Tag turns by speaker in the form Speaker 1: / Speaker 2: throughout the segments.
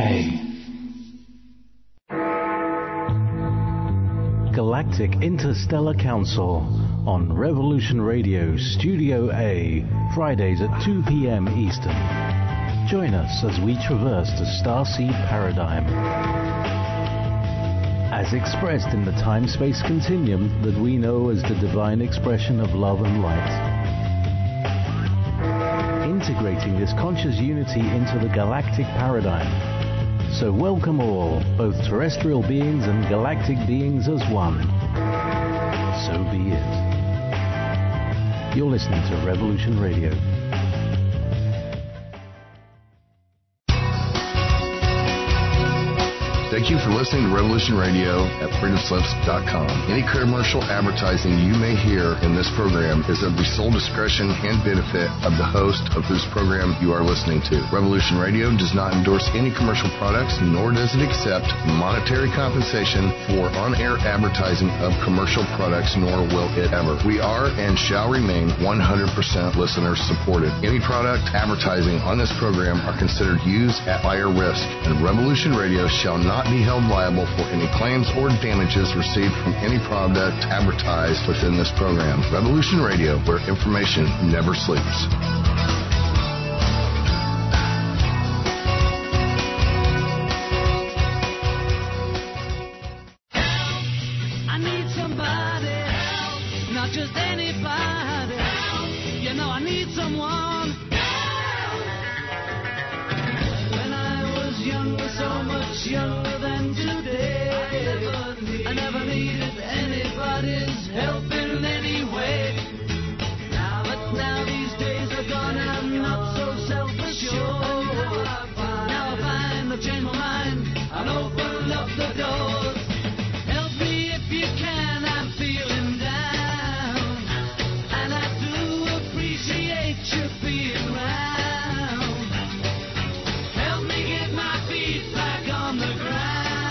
Speaker 1: A. Galactic Interstellar Council on Revolution Radio Studio A, Fridays at 2 p.m. Eastern. Join us as we traverse the starseed paradigm, as expressed in the time-space continuum that we know as the divine expression of love and light. Integrating this conscious unity into the galactic paradigm. So welcome all, both terrestrial beings and galactic beings as one. So be it. You're listening to Revolution Radio.
Speaker 2: Thank you for listening to Revolution Radio at freedomslips.com. Any commercial advertising you may hear in this program is of the sole discretion and benefit of the host of whose program you are listening to. Revolution Radio does not endorse any commercial products, nor does it accept monetary compensation for on-air advertising of commercial products, nor will it ever. We are and shall remain 100% listener supported. Any product advertising on this program are considered used at buyer risk, and Revolution Radio shall not be held liable for any claims or damages received from any product advertised within this program. Revolution Radio, where information never sleeps.
Speaker 3: I need somebody help, not just anybody help. You know I need someone help. When I was younger, so much younger. I never needed anybody's help in any way. Now these days are gone, I'm not so self-assured. Now I find I've changed my mind, I'll open up the doors. Help me if you can, I'm feeling down, and I do appreciate you being around. Help me get my feet back on the ground.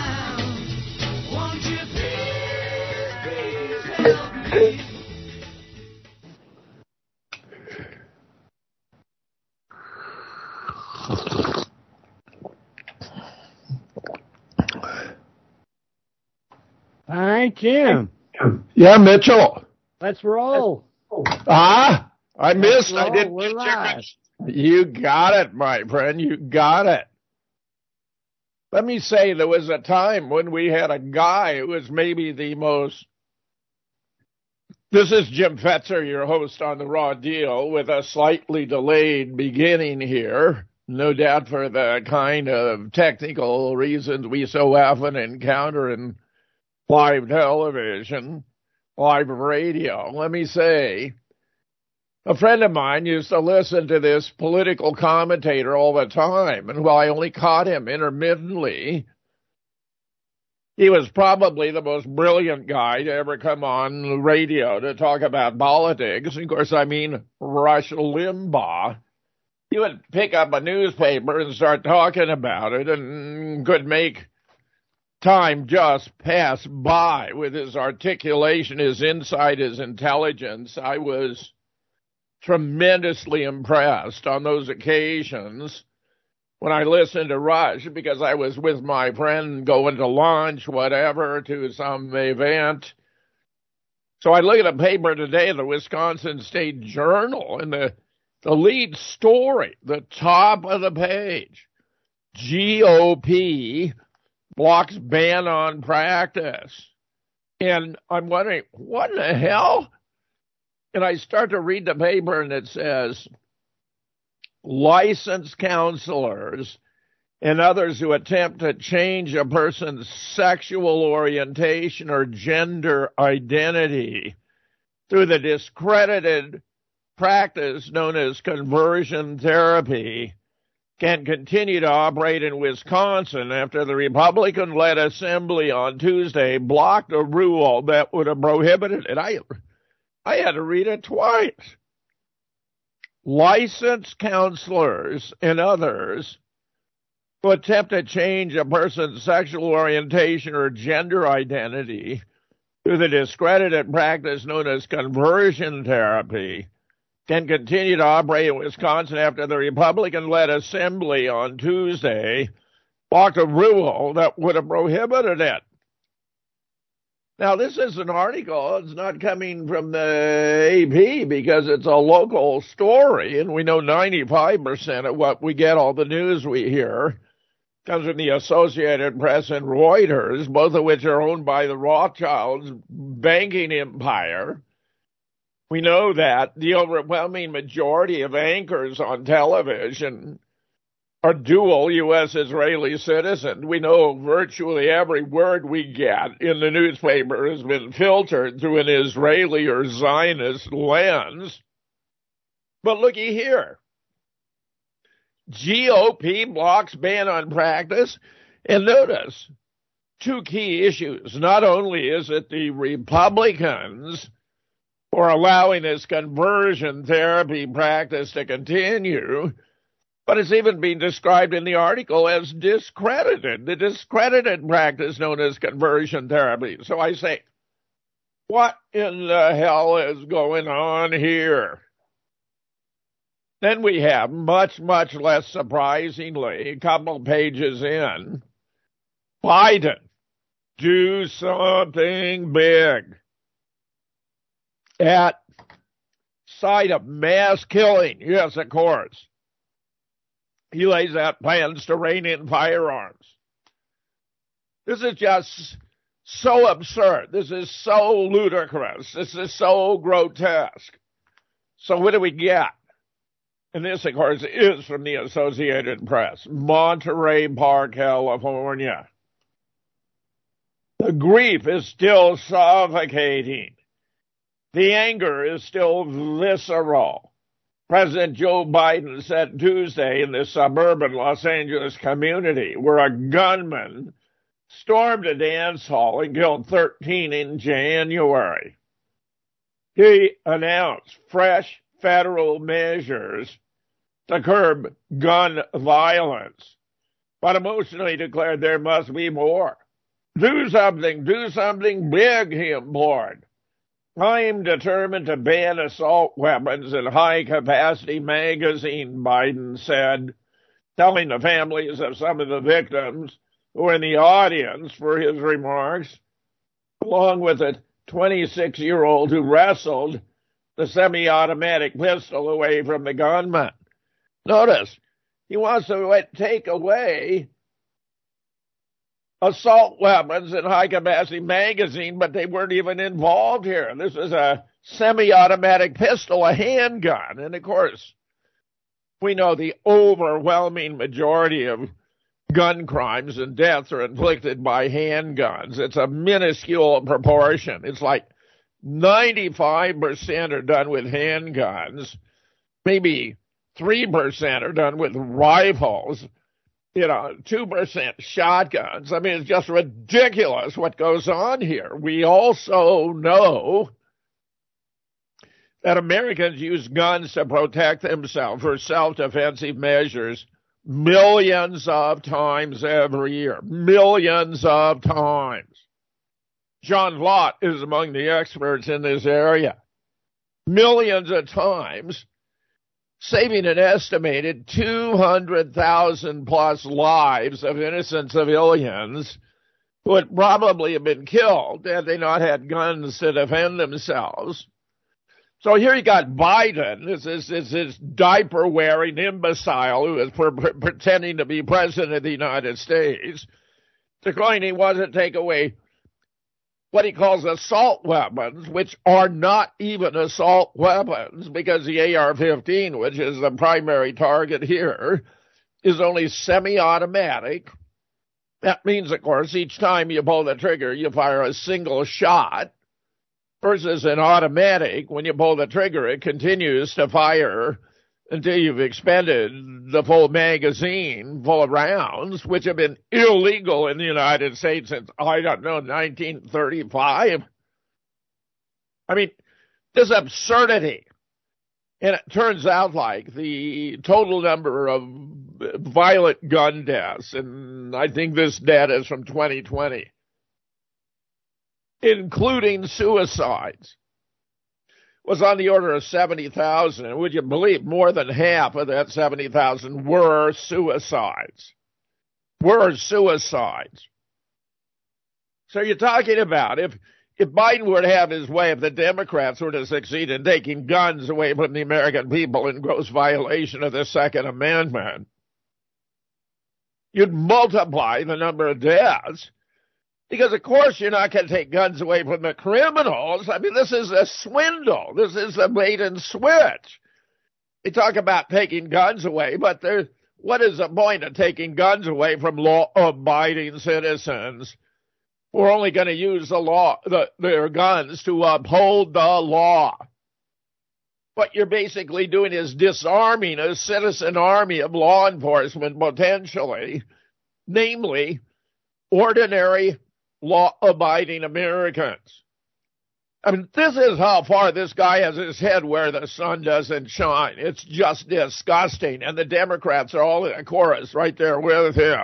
Speaker 4: All right, Jim.
Speaker 5: Yeah, Mitchell.
Speaker 4: Let's roll.
Speaker 5: I missed. I didn't.
Speaker 4: We're live.
Speaker 5: You got it, my friend. You got it. Let me say, there was a time when we had a guy who was maybe the most. This is Jim Fetzer, your host on The Raw Deal, with a slightly delayed beginning here. No doubt for the kind of technical reasons we so often encounter in live television, live radio. Let me say, a friend of mine used to listen to this political commentator all the time, and while I only caught him intermittently, he was probably the most brilliant guy to ever come on the radio to talk about politics. Of course, I mean Rush Limbaugh. He would pick up a newspaper and start talking about it and could make time just pass by with his articulation, his insight, his intelligence. I was tremendously impressed on those occasions when I listened to Rush, because I was with my friend going to lunch, whatever, to some event. So I look at a paper today, the Wisconsin State Journal, and the lead story, the top of the page, GOP blocks ban on practice. And I'm wondering, what in the hell? And I start to read the paper, and it says, licensed counselors and others who attempt to change a person's sexual orientation or gender identity through the discredited practice known as conversion therapy can continue to operate in Wisconsin after the Republican-led assembly on Tuesday blocked a rule that would have prohibited it. I had to read it twice. Licensed counselors and others who attempt to change a person's sexual orientation or gender identity through the discredited practice known as conversion therapy can continue to operate in Wisconsin after the Republican-led assembly on Tuesday walked a rule that would have prohibited it. Now, this is an article. It's not coming from the AP because it's a local story, and we know 95% of what we get, all the news we hear, comes from the Associated Press and Reuters, both of which are owned by the Rothschilds banking empire. We know that the overwhelming majority of anchors on television are dual U.S.-Israeli citizens. We know virtually every word we get in the newspaper has been filtered through an Israeli or Zionist lens. But looky here. GOP blocks ban on practice. And notice, two key issues. Not only is it the Republicans who are allowing this conversion therapy practice to continue, but it's even being described in the article as discredited, the discredited practice known as conversion therapy. So I say, what in the hell is going on here? Then we have, much, much less surprisingly, a couple pages in, Biden, do something big. At sight of mass killing, yes, of course. He lays out plans to rein in firearms. This is just so absurd. This is so ludicrous. This is so grotesque. So what do we get? And this, of course, is from the Associated Press. Monterey Park, California. The grief is still suffocating. The anger is still visceral. President Joe Biden said Tuesday in the suburban Los Angeles community where a gunman stormed a dance hall and killed 13 in January. He announced fresh federal measures to curb gun violence, but emotionally declared there must be more. Do something big, he implored. I'm determined to ban assault weapons and high-capacity magazines, Biden said, telling the families of some of the victims who were in the audience for his remarks, along with a 26-year-old who wrestled the semi-automatic pistol away from the gunman. Notice, he wants to take away assault weapons and high-capacity magazine, but they weren't even involved here. This is a semi-automatic pistol, a handgun. And, of course, we know the overwhelming majority of gun crimes and deaths are inflicted by handguns. It's a minuscule proportion. It's like 95% are done with handguns. Maybe 3% are done with rifles. 2% shotguns. I mean, it's just ridiculous what goes on here. We also know that Americans use guns to protect themselves for self-defensive measures millions of times every year. Millions of times. John Lott is among the experts in this area. Millions of times, saving an estimated 200,000 plus lives of innocent civilians who would probably have been killed had they not had guns to defend themselves. So here you got Biden, this diaper-wearing imbecile who is pretending to be president of the United States, declaring he wants to take away what he calls assault weapons, which are not even assault weapons, because the AR-15, which is the primary target here, is only semi-automatic. That means, of course, each time you pull the trigger, you fire a single shot, versus an automatic. When you pull the trigger, it continues to fire until you've expended the full magazine full of rounds, which have been illegal in the United States since, 1935. I mean, this absurdity. And it turns out like the total number of violent gun deaths, and I think this data is from 2020, including suicides, was on the order of 70,000. And would you believe more than half of that 70,000 were suicides? were suicides. So you're talking about if Biden were to have his way, if the Democrats were to succeed in taking guns away from the American people in gross violation of the Second Amendment, you'd multiply the number of deaths. Because, of course, you're not going to take guns away from the criminals. I mean, this is a swindle. This is a bait and switch. They talk about taking guns away, but what is the point of taking guns away from law-abiding citizens who are only going to use their guns to uphold the law? What you're basically doing is disarming a citizen army of law enforcement, potentially, namely, ordinary law-abiding Americans. I mean, this is how far this guy has his head where the sun doesn't shine. It's just disgusting. And the Democrats are all in a chorus right there with him.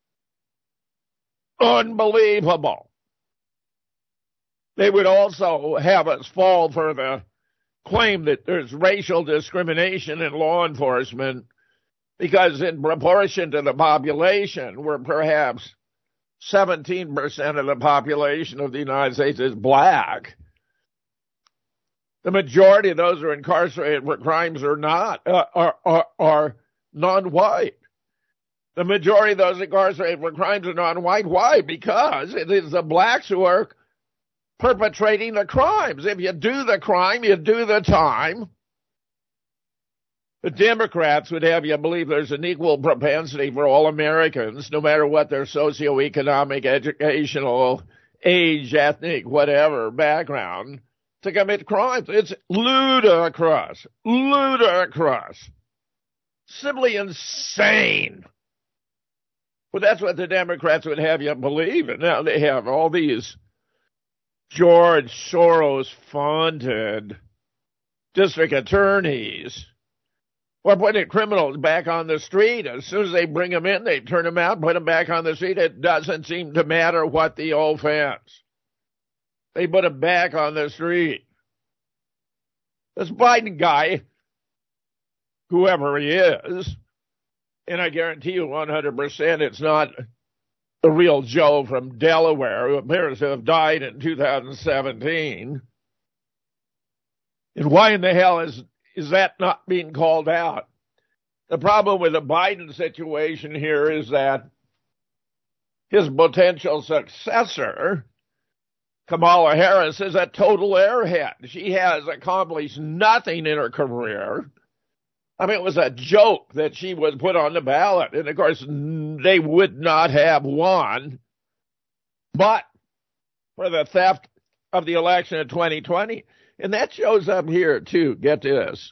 Speaker 5: Unbelievable. They would also have us fall for the claim that there's racial discrimination in law enforcement because in proportion to the population, we're perhaps 17% of the population of the United States is black. The majority of those who are incarcerated for crimes are non-white. The majority of those incarcerated for crimes are non-white. Why? Because it is the blacks who are perpetrating the crimes. If you do the crime, you do the time. The Democrats would have you believe there's an equal propensity for all Americans, no matter what their socioeconomic, educational, age, ethnic, whatever background, to commit crimes. It's ludicrous. Ludicrous. Simply insane. But that's what the Democrats would have you believe. And now they have all these George Soros-funded district attorneys who are putting criminals back on the street. As soon as they bring them in, they turn them out, put them back on the street. It doesn't seem to matter what the offense. They put them back on the street. This Biden guy, whoever he is, and I guarantee you 100% it's not the real Joe from Delaware who appears to have died in 2017. And why in the hell is that not being called out? The problem with the Biden situation here is that his potential successor, Kamala Harris, is a total airhead. She has accomplished nothing in her career. I mean, it was a joke that she was put on the ballot. And, of course, they would not have won. But for the theft of the election in 2020, and that shows up here, too. Get this.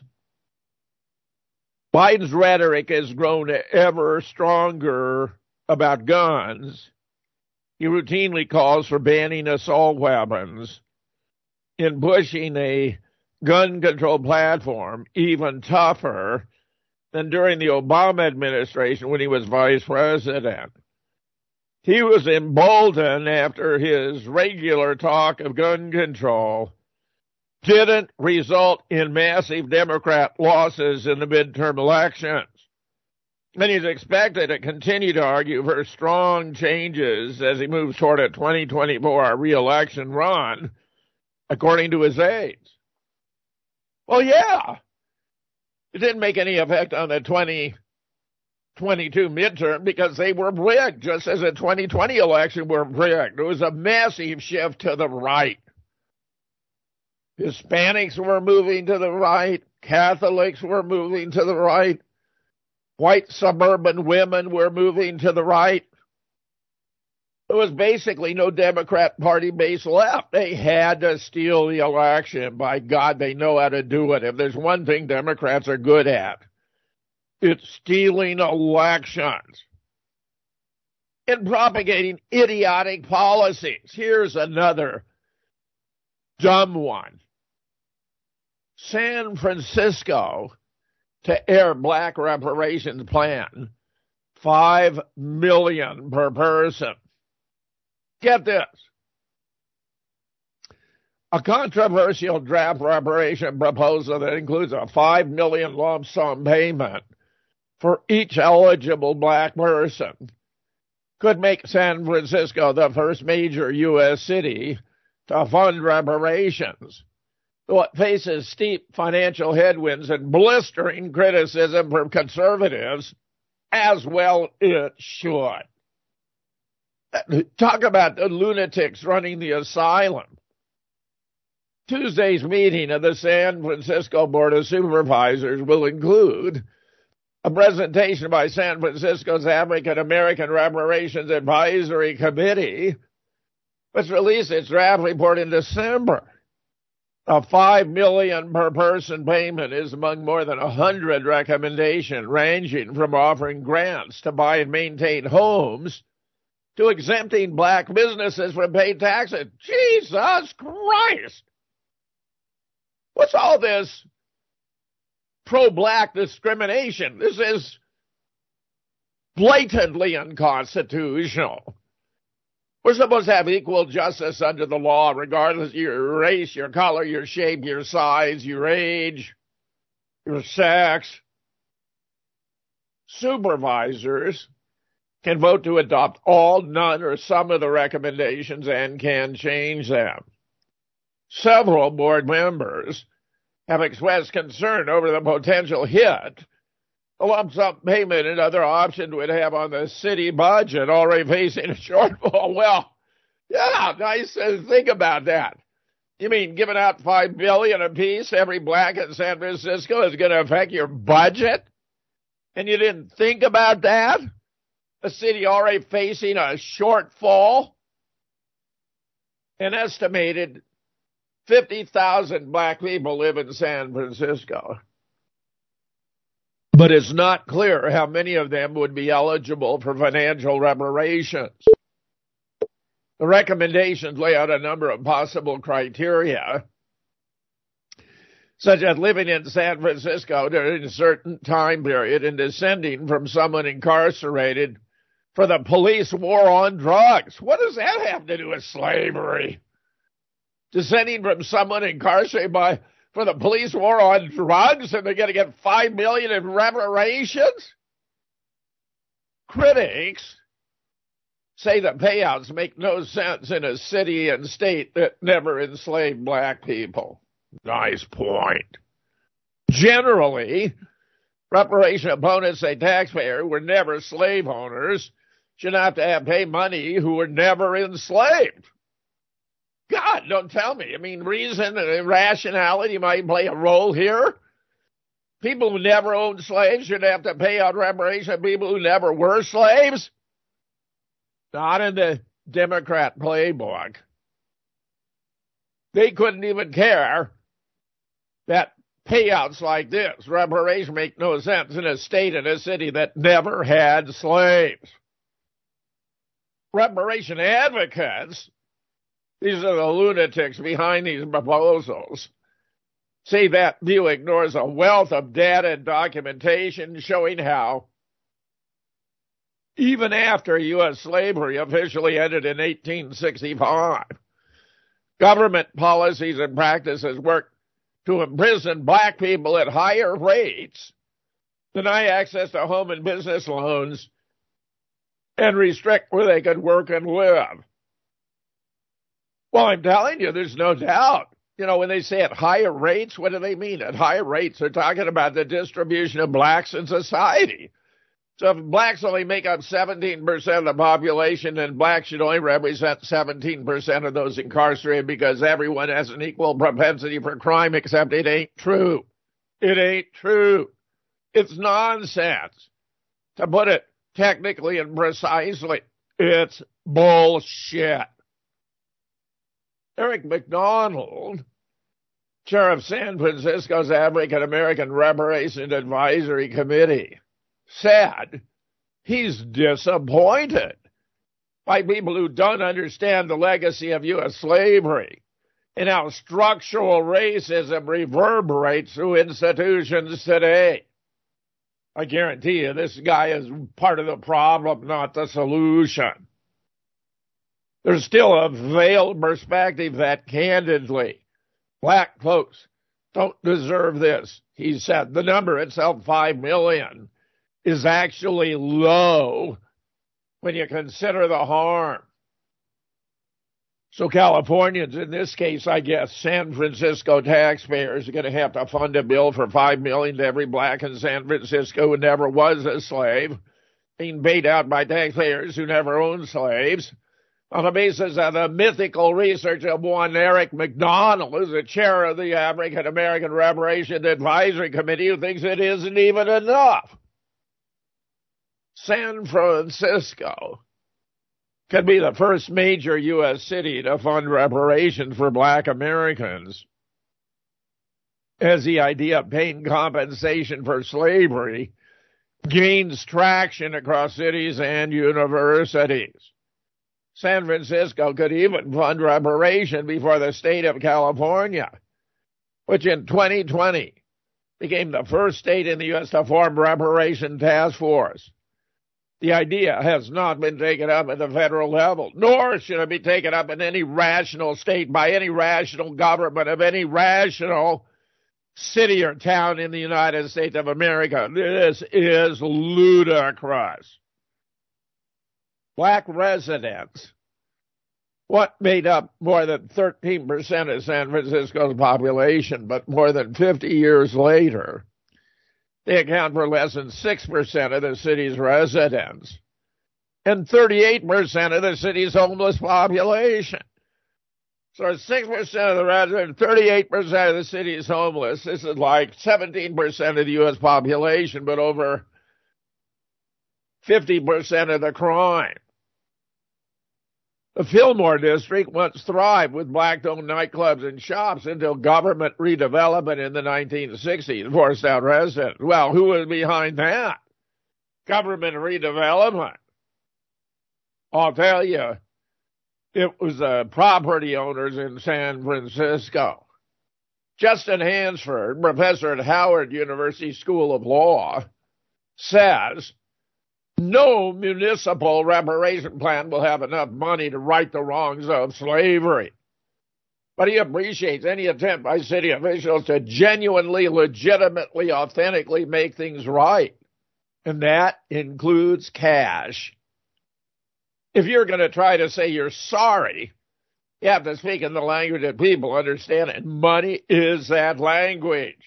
Speaker 5: Biden's rhetoric has grown ever stronger about guns. He routinely calls for banning assault weapons and pushing a gun control platform even tougher than during the Obama administration when he was vice president. He was emboldened after his regular talk of gun control didn't result in massive Democrat losses in the midterm elections. And he's expected to continue to argue for strong changes as he moves toward a 2024 re-election run, according to his aides. Well, yeah, it didn't make any effect on the 2022 midterm because they were rigged, just as the 2020 election were rigged. It was a massive shift to the right. Hispanics were moving to the right. Catholics were moving to the right. White suburban women were moving to the right. There was basically no Democrat Party base left. They had to steal the election. By God, they know how to do it. If there's one thing Democrats are good at, it's stealing elections and propagating idiotic policies. Here's another dumb one. San Francisco to air black reparations plan, $5 million per person. Get this. A controversial draft reparation proposal that includes a $5 million lump sum payment for each eligible black person could make San Francisco the first major U.S. city to fund reparations, though it faces steep financial headwinds and blistering criticism from conservatives, as well it should. Talk about the lunatics running the asylum. Tuesday's meeting of the San Francisco Board of Supervisors will include a presentation by San Francisco's African American Reparations Advisory Committee, which released its draft report in December. A $5 million per person payment is among more than 100 recommendations, ranging from offering grants to buy and maintain homes to exempting black businesses from paying taxes. Jesus Christ! What's all this pro-black discrimination? This is blatantly unconstitutional. We're supposed to have equal justice under the law, regardless of your race, your color, your shape, your size, your age, your sex. Supervisors can vote to adopt all, none, or some of the recommendations and can change them. Several board members have expressed concern over the potential hit a lump sum payment and other options would have on the city budget, already facing a shortfall. Well, yeah, nice to think about that. You mean giving out $5 billion apiece to every black in San Francisco is going to affect your budget? And you didn't think about that? A city already facing a shortfall? An estimated 50,000 black people live in San Francisco. But it's not clear how many of them would be eligible for financial reparations. The recommendations lay out a number of possible criteria, such as living in San Francisco during a certain time period and descending from someone incarcerated for the police war on drugs. What does that have to do with slavery? Descending from someone incarcerated for the police war on drugs, and they're going to get $5 million in reparations? Critics say that payouts make no sense in a city and state that never enslaved black people. Nice point. Generally, reparation opponents say taxpayers who were never slave owners should have to pay money who were never enslaved. God, don't tell me. I mean, reason and rationality might play a role here. People who never owned slaves should have to pay out reparation to people who never were slaves. Not in the Democrat playbook. They couldn't even care that payouts like this, reparation, make no sense in a state and a city that never had slaves. Reparation advocates, these are the lunatics behind these proposals, say that view ignores a wealth of data and documentation showing how, even after U.S. slavery officially ended in 1865, government policies and practices worked to imprison black people at higher rates, deny access to home and business loans, and restrict where they could work and live. Well, I'm telling you, there's no doubt. You know, when they say at higher rates, what do they mean? At higher rates, they're talking about the distribution of blacks in society. So if blacks only make up 17% of the population, then blacks should only represent 17% of those incarcerated because everyone has an equal propensity for crime, except it ain't true. It ain't true. It's nonsense. To put it technically and precisely, it's bullshit. Eric McDonald, chair of San Francisco's African American Reparations Advisory Committee, said he's disappointed by people who don't understand the legacy of U.S. slavery and how structural racism reverberates through institutions today. I guarantee you this guy is part of the problem, not the solution. There's still a veiled perspective that, candidly, black folks don't deserve this. He said the number itself, 5 million, is actually low when you consider the harm. So Californians, in this case, I guess, San Francisco taxpayers are going to have to fund a bill for $5 million to every black in San Francisco who never was a slave, being paid out by taxpayers who never owned slaves, on the basis of the mythical research of one Eric McDonald, who's the chair of the African American Reparation Advisory Committee, who thinks it isn't even enough. San Francisco could be the first major U.S. city to fund reparations for black Americans, as the idea of paying compensation for slavery gains traction across cities and universities. San Francisco could even fund reparation before the state of California, which in 2020 became the first state in the U.S. to form reparation task force. The idea has not been taken up at the federal level, nor should it be taken up in any rational state by any rational government of any rational city or town in the United States of America. This is ludicrous. Black residents, what made up more than 13% of San Francisco's population, but more than 50 years later, they account for less than 6% of the city's residents and 38% of the city's homeless population. So 6% of the residents, 38% of the city's homeless. This is like 17% of the U.S. population, but over 50% of the crime. The Fillmore district once thrived with black-owned nightclubs and shops until government redevelopment in the 1960s forced out residents. Well, who was behind that? Government redevelopment. I'll tell you, it was the property owners in San Francisco. Justin Hansford, professor at Howard University School of Law, says no municipal reparation plan will have enough money to right the wrongs of slavery. But he appreciates any attempt by city officials to genuinely, legitimately, authentically make things right. And that includes cash. If you're going to try to say you're sorry, you have to speak in the language that people understand, and money is that language.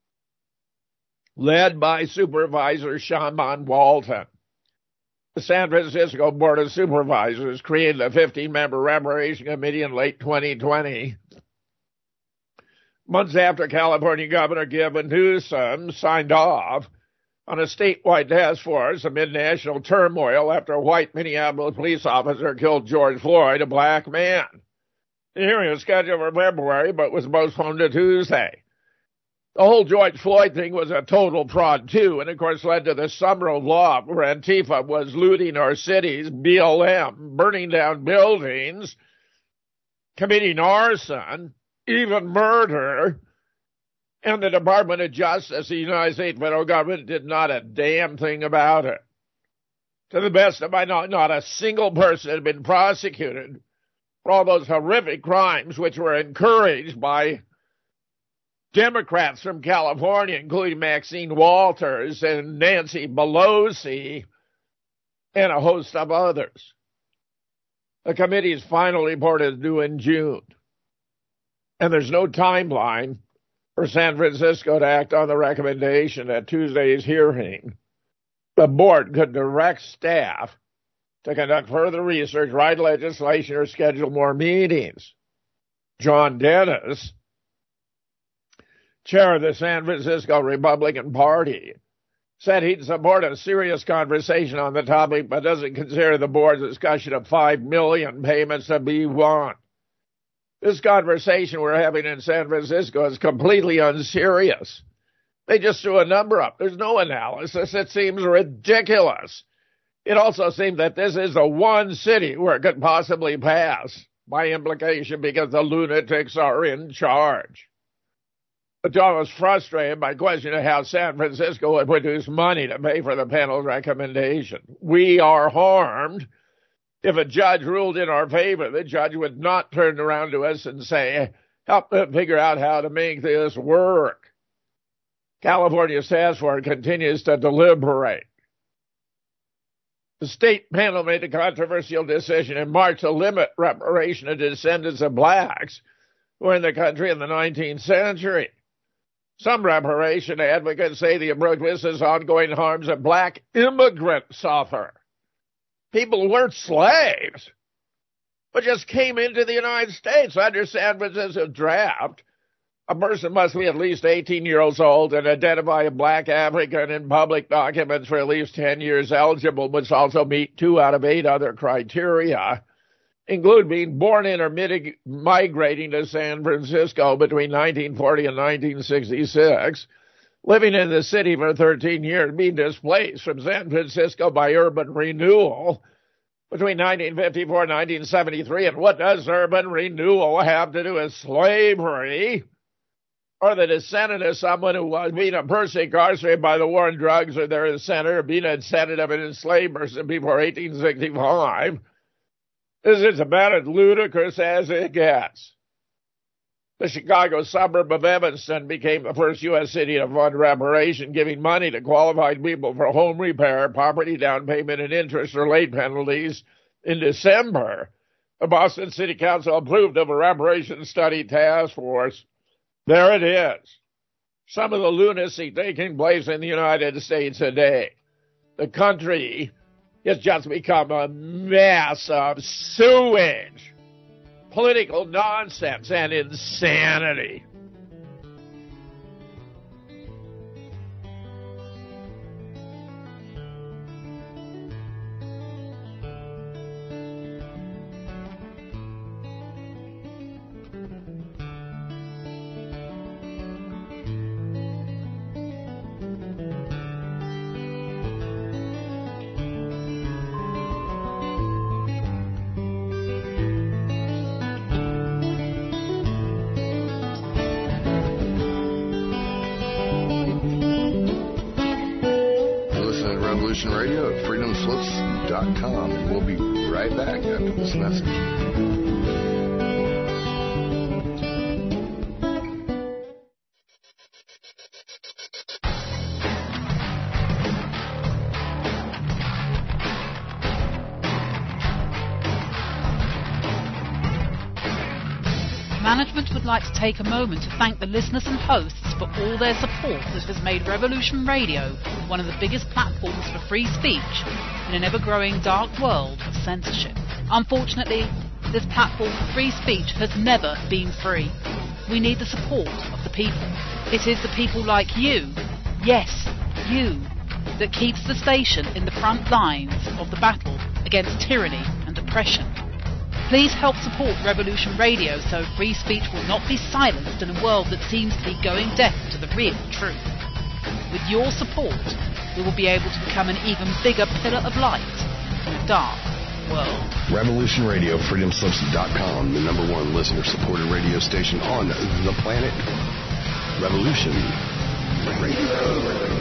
Speaker 5: Led by Supervisor Shaman Walton, the San Francisco Board of Supervisors created a 15-member reparation committee in late 2020, months after California Governor Gavin Newsom signed off on a statewide task force amid national turmoil after a white Minneapolis police officer killed George Floyd, a black man. The hearing was scheduled for February, but was postponed to Tuesday. The whole George Floyd thing was a total fraud, too, and of course led to the summer of love where Antifa was looting our cities, BLM, burning down buildings, committing arson, even murder, and the Department of Justice, the United States federal government, did not a damn thing about it. To the best of my knowledge, not a single person had been prosecuted for all those horrific crimes which were encouraged by Democrats from California, including Maxine Walters and Nancy Pelosi, and a host of others. The committee's final report is due in June, and there's no timeline for San Francisco to act on the recommendation at Tuesday's hearing. The board could direct staff to conduct further research, write legislation, or schedule more meetings. John Dennis, chair of the San Francisco Republican Party, said he'd support a serious conversation on the topic, but doesn't consider the board's discussion of $5 million payments to be one. This conversation we're having in San Francisco is completely unserious. They just threw a number up. There's no analysis. It seems ridiculous. It also seems that this is the one city where it could possibly pass, by implication, because the lunatics are in charge. But John was frustrated by questioning how San Francisco would produce money to pay for the panel's recommendation. We are harmed. If a judge ruled in our favor, the judge would not turn around to us and say, help me figure out how to make this work. California's task force continues to deliberate. The state panel made a controversial decision in March to limit reparation to descendants of blacks who were in the country in the 19th century. Some reparation advocates say the approach misses ongoing harms that black immigrants suffer. People who weren't slaves, but just came into the United States under San Francisco draft. A person must be at least 18 years old and identify a black African in public documents for at least 10 years eligible, must also meet 2 out of 8 other criteria, include being born in or migrating to San Francisco between 1940 and 1966, living in the city for 13 years, being displaced from San Francisco by urban renewal between 1954 and 1973. And what does urban renewal have to do with slavery? Or the descendant of someone who was being a person incarcerated by the war on drugs, or their descendant, or being a descendant of an enslaved person before 1865. This is about as ludicrous as it gets. The Chicago suburb of Evanston became the first U.S. city to fund reparation, giving money to qualified people for home repair, property down payment, and interest or late penalties in December. The Boston City Council approved of a reparation study task force. There it is. Some of the lunacy taking place in the United States today. The country has just become a mess of sewage, political nonsense, and insanity.
Speaker 2: Radio at freedomslips.com, and we'll be right back after this message.
Speaker 6: Management would like to take a moment to thank the listeners and hosts for all their support that has made Revolution Radio one of the biggest platforms for free speech in an ever-growing dark world of censorship. Unfortunately, this platform for free speech has never been free. We need the support of the people. It is the people like you, yes, you, that keeps the station in the front lines of the battle against tyranny and oppression. Please help support Revolution Radio so free speech will not be silenced in a world that seems to be going deaf to the real truth. With your support, we will be able to become an even bigger pillar of light in a dark world.
Speaker 2: Revolution Radio, freedomslips.com, the #1 listener-supported radio station on the planet. Revolution Radio.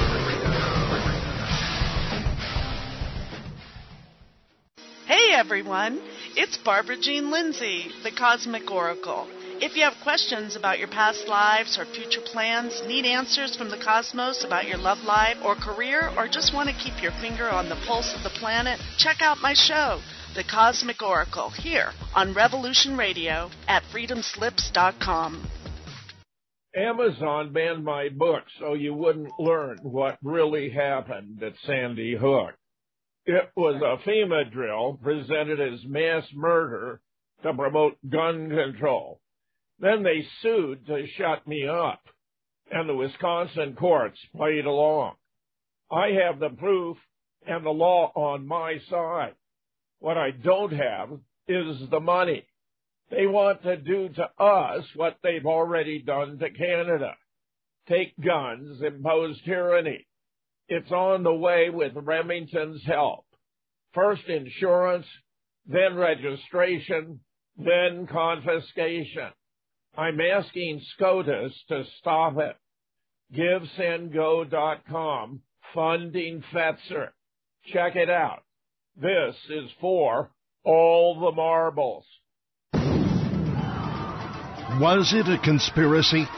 Speaker 7: Hey everyone, it's Barbara Jean Lindsay, the Cosmic Oracle. If you have questions about your past lives or future plans, need answers from the cosmos about your love life or career, or just want to keep your finger on the pulse of the planet, check out my show, The Cosmic Oracle, here on Revolution Radio at freedomslips.com.
Speaker 5: Amazon banned my book so you wouldn't learn what really happened at Sandy Hook. It was a FEMA drill presented as mass murder to promote gun control. Then they sued to shut me up, and the Wisconsin courts played along. I have the proof and the law on my side. What I don't have is the money. They want to do to us what they've already done to Canada. Take guns, impose tyranny. It's on the way with Remington's help. First insurance, then registration, then confiscation. I'm asking SCOTUS to stop it. GiveSendGo.com, funding Fetzer. Check it out. This is for all the marbles.
Speaker 8: Was it a conspiracy?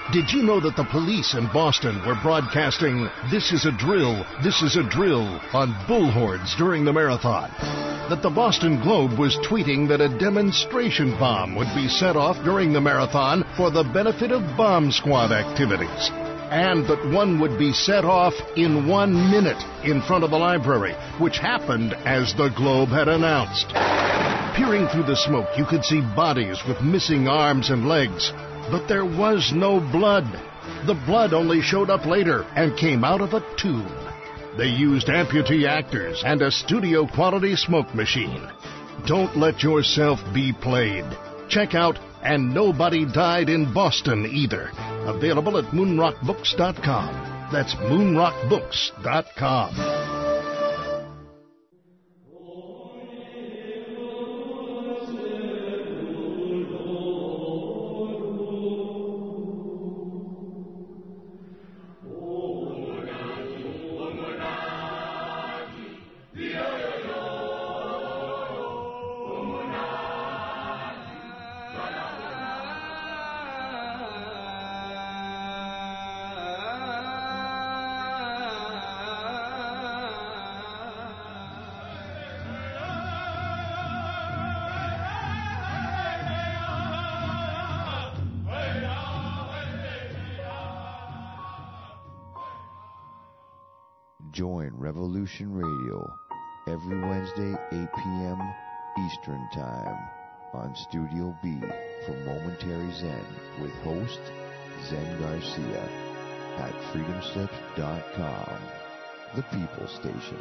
Speaker 8: Did you know that the police in Boston were broadcasting "This is a drill, this is a drill" on bullhorns during the marathon? That the Boston Globe was tweeting that a demonstration bomb would be set off during the marathon for the benefit of bomb squad activities? And that one would be set off in 1 minute in front of the library, which happened as the Globe had announced. Peering through the smoke, you could see bodies with missing arms and legs. But there was no blood. The blood only showed up later and came out of a tube. They used amputee actors and a studio-quality smoke machine. Don't let yourself be played. Check out And Nobody Died in Boston Either. Available at moonrockbooks.com. That's moonrockbooks.com.
Speaker 9: Join Revolution Radio every Wednesday, 8 p.m. Eastern Time on Studio B for Momentary Zen with host Zen Garcia at freedomslips.com, the People Station.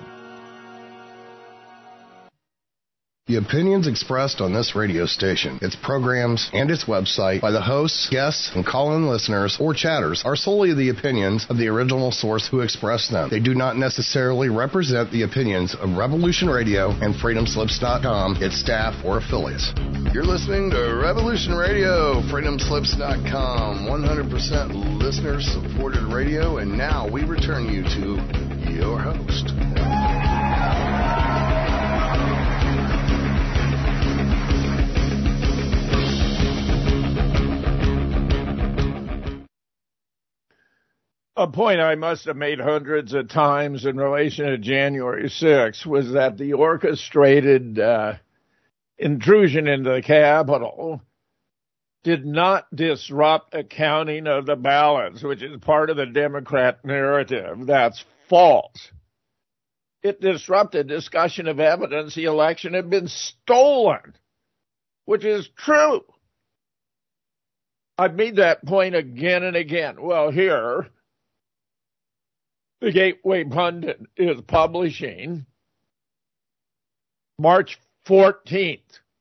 Speaker 2: The opinions expressed on this radio station, its programs, and its website by the hosts, guests, and call-in listeners or chatters are solely the opinions of the original source who expressed them. They do not necessarily represent the opinions of Revolution Radio and freedomslips.com, its staff, or affiliates. You're listening to Revolution Radio, freedomslips.com, 100% listener-supported radio, and now we return you to your host.
Speaker 5: A point I must have made hundreds of times in relation to January 6th was that the orchestrated intrusion into the Capitol did not disrupt the counting of the ballots, which is part of the Democrat narrative. That's false. It disrupted discussion of evidence the election had been stolen, which is true. I've made that point again and again. Well, here, the Gateway Pundit is publishing March 14th,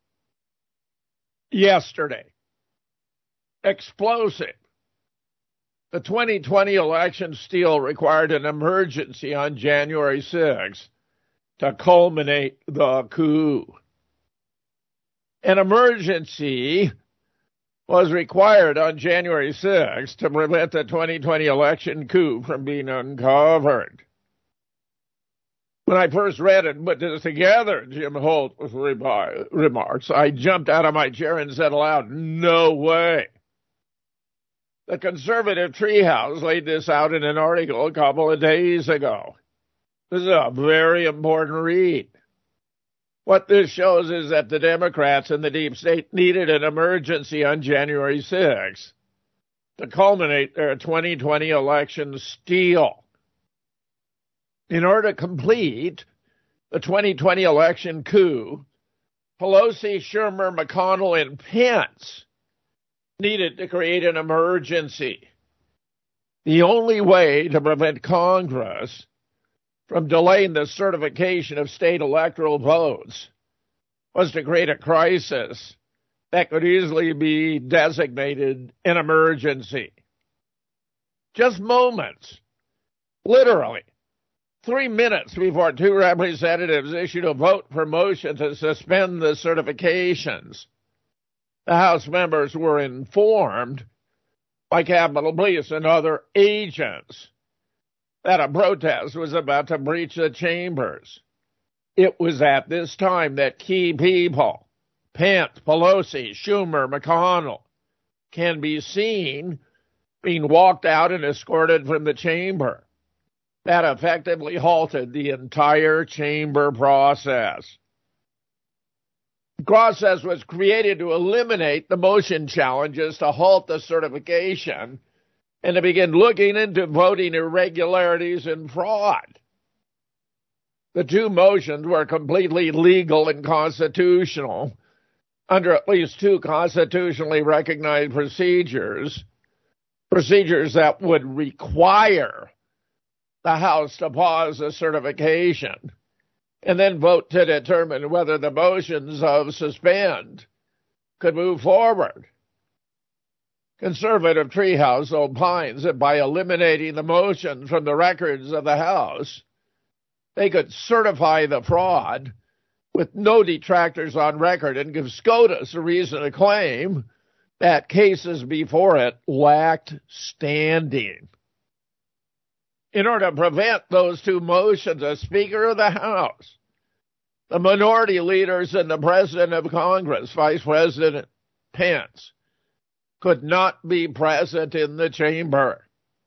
Speaker 5: yesterday. Explosive. The 2020 election steal required an emergency on January 6th to culminate the coup. An emergency was required on January 6th to prevent the 2020 election coup from being uncovered. When I first read it and put this together, Jim Holt remarks, I jumped out of my chair and said aloud, no way. The conservative Treehouse laid this out in an article a couple of days ago. This is a very important read. What this shows is that the Democrats and the deep state needed an emergency on January 6th to culminate their 2020 election steal. In order to complete the 2020 election coup, Pelosi, Schumer, McConnell, and Pence needed to create an emergency. The only way to prevent Congress from delaying the certification of state electoral votes was to create a crisis that could easily be designated an emergency. Just moments, literally 3 minutes before two representatives issued a vote for motion to suspend the certifications, the House members were informed by Capitol Police and other agents that a protest was about to breach the chambers. It was at this time that key people, Pence, Pelosi, Schumer, McConnell, can be seen being walked out and escorted from the chamber. That effectively halted the entire chamber process. The process was created to eliminate the motion challenges, to halt the certification, and to begin looking into voting irregularities and fraud. The two motions were completely legal and constitutional under at least two constitutionally recognized procedures that would require the House to pause the certification and then vote to determine whether the motions of suspend could move forward. Conservative Treehouse opines that by eliminating the motion from the records of the House, they could certify the fraud with no detractors on record and give SCOTUS a reason to claim that cases before it lacked standing. In order to prevent those two motions, the Speaker of the House, the minority leaders, and the President of Congress, Vice President Pence, could not be present in the chamber.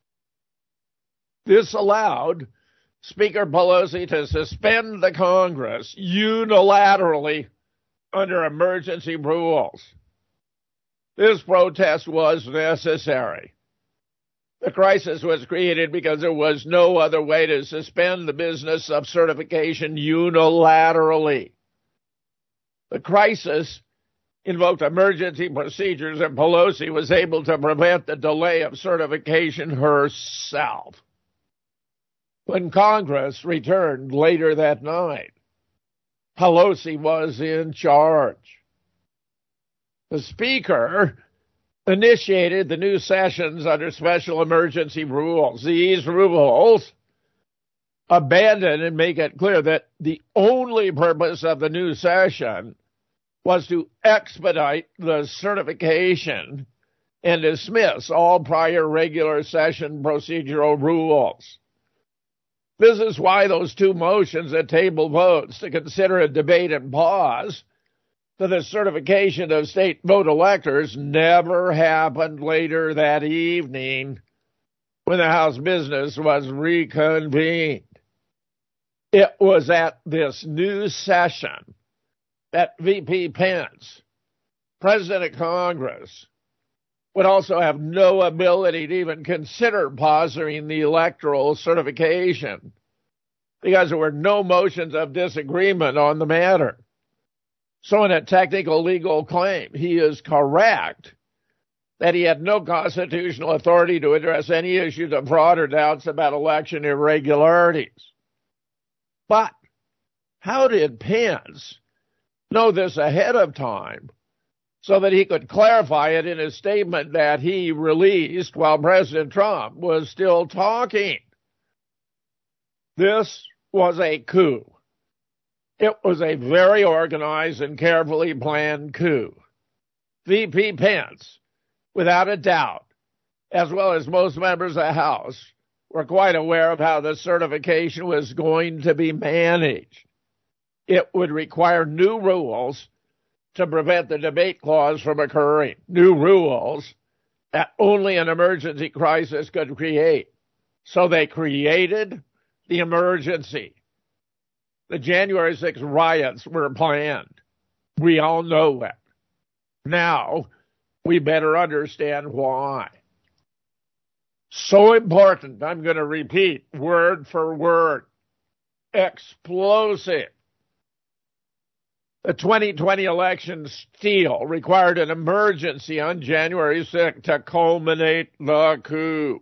Speaker 5: This allowed Speaker Pelosi to suspend the Congress unilaterally under emergency rules. This protest was necessary. The crisis was created because there was no other way to suspend the business of certification unilaterally. The crisis invoked emergency procedures, and Pelosi was able to prevent the delay of certification herself. When Congress returned later that night, Pelosi was in charge. The Speaker initiated the new sessions under special emergency rules. These rules abandon and make it clear that the only purpose of the new session was to expedite the certification and dismiss all prior regular session procedural rules. This is why those two motions at table votes to consider a debate and pause to the certification of state vote electors never happened later that evening when the House business was reconvened. It was at this new session that VP Pence, President of Congress, would also have no ability to even consider pausing the electoral certification because there were no motions of disagreement on the matter. So in a technical legal claim, he is correct that he had no constitutional authority to address any issues of fraud or doubts about election irregularities. But how did Pence know this ahead of time so that he could clarify it in a statement that he released while President Trump was still talking? This was a coup. It was a very organized and carefully planned coup. VP Pence, without a doubt, as well as most members of the House, were quite aware of how the certification was going to be managed. It would require new rules to prevent the debate clause from occurring, new rules that only an emergency crisis could create. So they created the emergency. The January 6th riots were planned. We all know it. Now, we better understand why. So important, I'm going to repeat word for word. Explosive. The 2020 election steal required an emergency on January 6th to culminate the coup.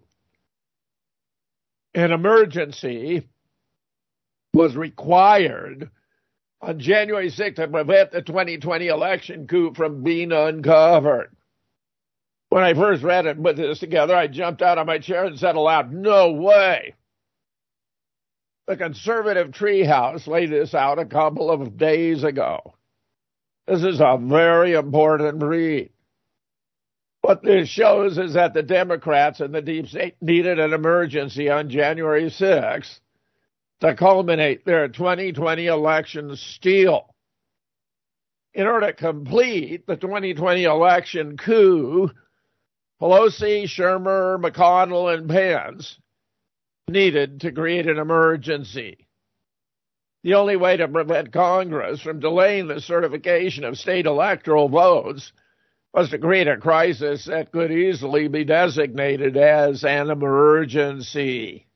Speaker 5: An emergency was required on January 6th to prevent the 2020 election coup from being uncovered. When I first read it and put this together, I jumped out of my chair and said aloud, "No way." The Conservative Treehouse laid this out a couple of days ago. This is a very important read. What this shows is that the Democrats and the deep state needed an emergency on January 6th to culminate their 2020 election steal. In order to complete the 2020 election coup, Pelosi, Schumer, McConnell, and Pence needed to create an emergency. The only way to prevent Congress from delaying the certification of state electoral votes was to create a crisis that could easily be designated as an emergency.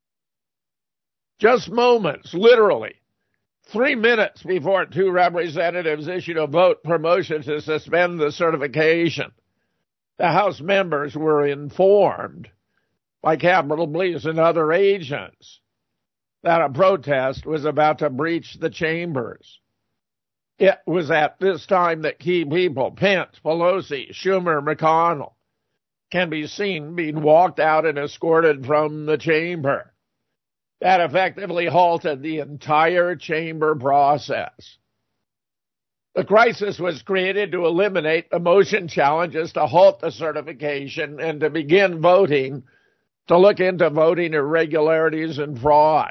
Speaker 5: Just moments, literally, 3 minutes before two representatives issued a vote for motion to suspend the certification, the House members were informed by Capitol Police and other agents that a protest was about to breach the chambers. It was at this time that key people, Pence, Pelosi, Schumer, McConnell, can be seen being walked out and escorted from the chamber. That effectively halted the entire chamber process. The crisis was created to eliminate the motion challenges to halt the certification and to begin voting, to look into voting irregularities and fraud.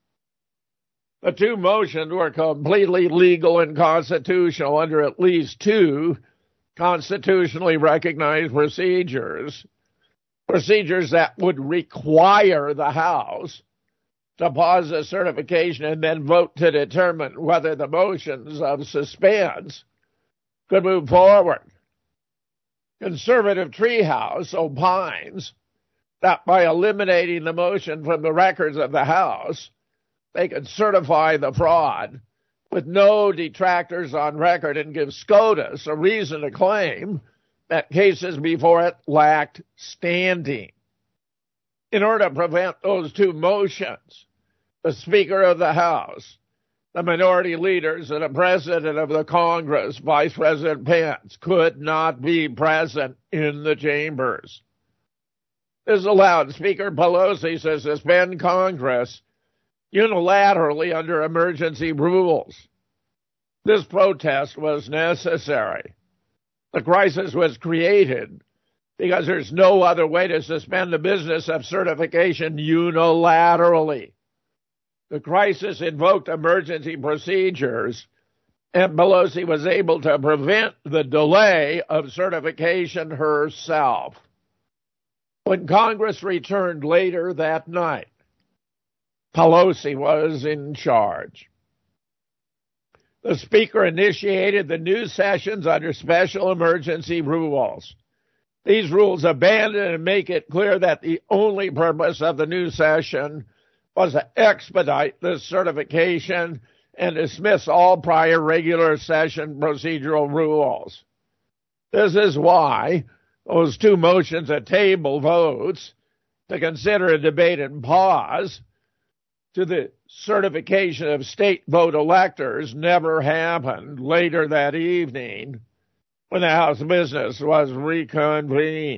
Speaker 5: The two motions were completely legal and constitutional under at least two constitutionally recognized procedures that would require the House to pause the certification and then vote to determine whether the motions of suspense could move forward. Conservative Treehouse opines that by eliminating the motion from the records of the House, they could certify the fraud with no detractors on record and give SCOTUS a reason to claim that cases before it lacked standing. In order to prevent those two motions, the Speaker of the House, the minority leaders, and the President of the Congress, Vice President Pence, could not be present in the chambers. This allowed Speaker Pelosi to suspend Congress unilaterally under emergency rules. This protest was necessary. The crisis was created because there's no other way to suspend the business of certification unilaterally. The crisis invoked emergency procedures, and Pelosi was able to prevent the delay of certification herself. When Congress returned later that night, Pelosi was in charge. The Speaker initiated the new sessions under special emergency rules. These rules abandon and make it clear that the only purpose of the new session was to expedite the certification and dismiss all prior regular session procedural rules. This is why those two motions at table votes to consider a debate and pause to the certification of state vote electors never happened later that evening when the House business was reconvened.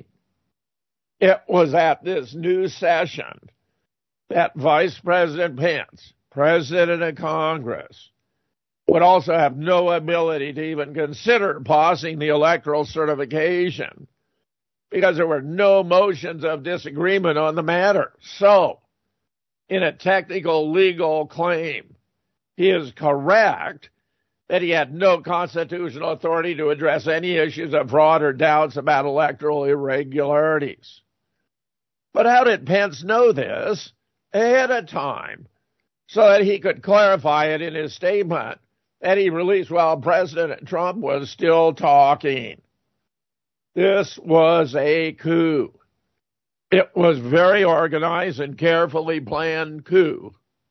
Speaker 5: It was at this new session that Vice President Pence, President of Congress, would also have no ability to even consider pausing the electoral certification because there were no motions of disagreement on the matter. So, in a technical legal claim, he is correct that he had no constitutional authority to address any issues of fraud or doubts about electoral irregularities. But how did Pence know this ahead of time so that he could clarify it in his statement that he released while President Trump was still talking? This was a coup. It was very organized and carefully planned coup.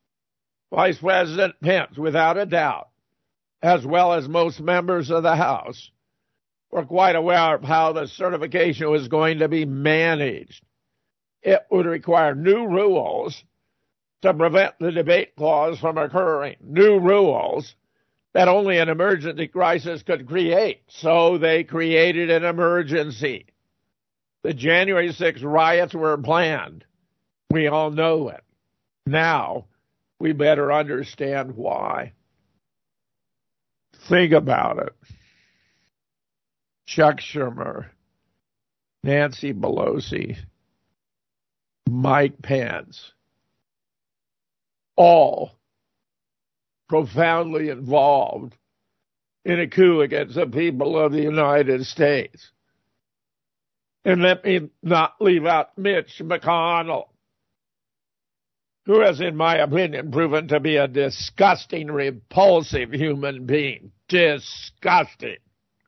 Speaker 5: Vice President Pence, without a doubt, as well as most members of the House, were quite aware of how the certification was going to be managed. It would require new rules to prevent the debate clause from occurring, new rules that only an emergency crisis could create. So they created an emergency. The January 6th riots were planned. We all know it. Now, we better understand why. Think about it. Chuck Schumer, Nancy Pelosi, Mike Pence, all profoundly involved in a coup against the people of the United States. And let me not leave out Mitch McConnell, who has, in my opinion, proven to be a disgusting, repulsive human being. Disgusting.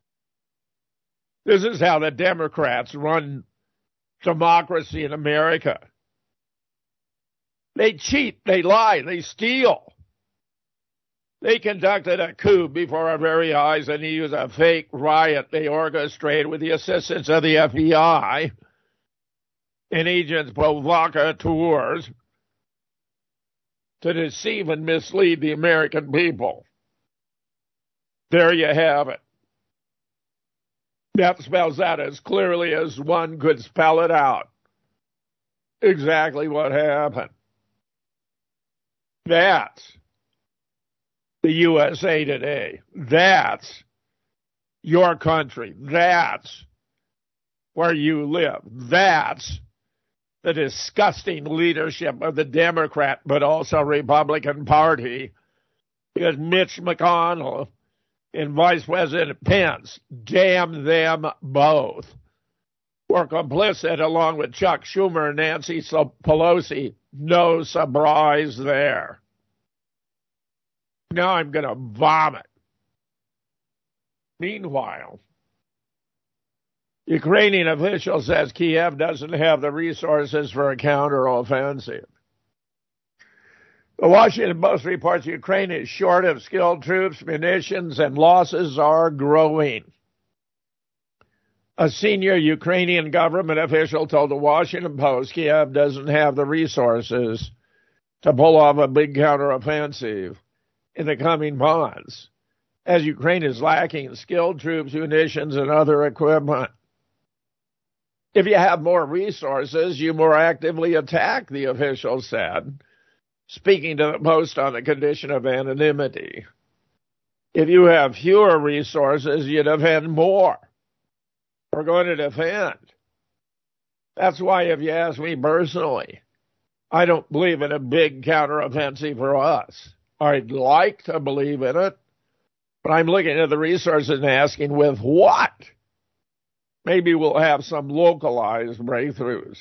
Speaker 5: This is how the Democrats run democracy in America. They cheat, they lie, they steal. They conducted a coup before our very eyes and used a fake riot they orchestrated with the assistance of the FBI and agents provocateurs to deceive and mislead the American people. There you have it. That spells out as clearly as one could spell it out. Exactly what happened. That's the USA Today. That's your country. That's where you live. That's the disgusting leadership of the Democrat, but also Republican Party, because Mitch McConnell and Vice President Pence, damn them both, were complicit along with Chuck Schumer and Nancy Pelosi. No surprise there. Now I'm going to vomit. Meanwhile, Ukrainian official says Kiev doesn't have the resources for a counteroffensive. The Washington Post reports Ukraine is short of skilled troops, munitions, and losses are growing. A senior Ukrainian government official told the Washington Post Kiev doesn't have the resources to pull off a big counteroffensive in the coming months, as Ukraine is lacking skilled troops, munitions, and other equipment. If you have more resources, you more actively attack, the official said, speaking to the Post on the condition of anonymity. If you have fewer resources, you defend more. We're going to defend. That's why, if you ask me personally, I don't believe in a big counteroffensive for us. I'd like to believe in it, but I'm looking at the resources and asking, with what? Maybe we'll have some localized breakthroughs.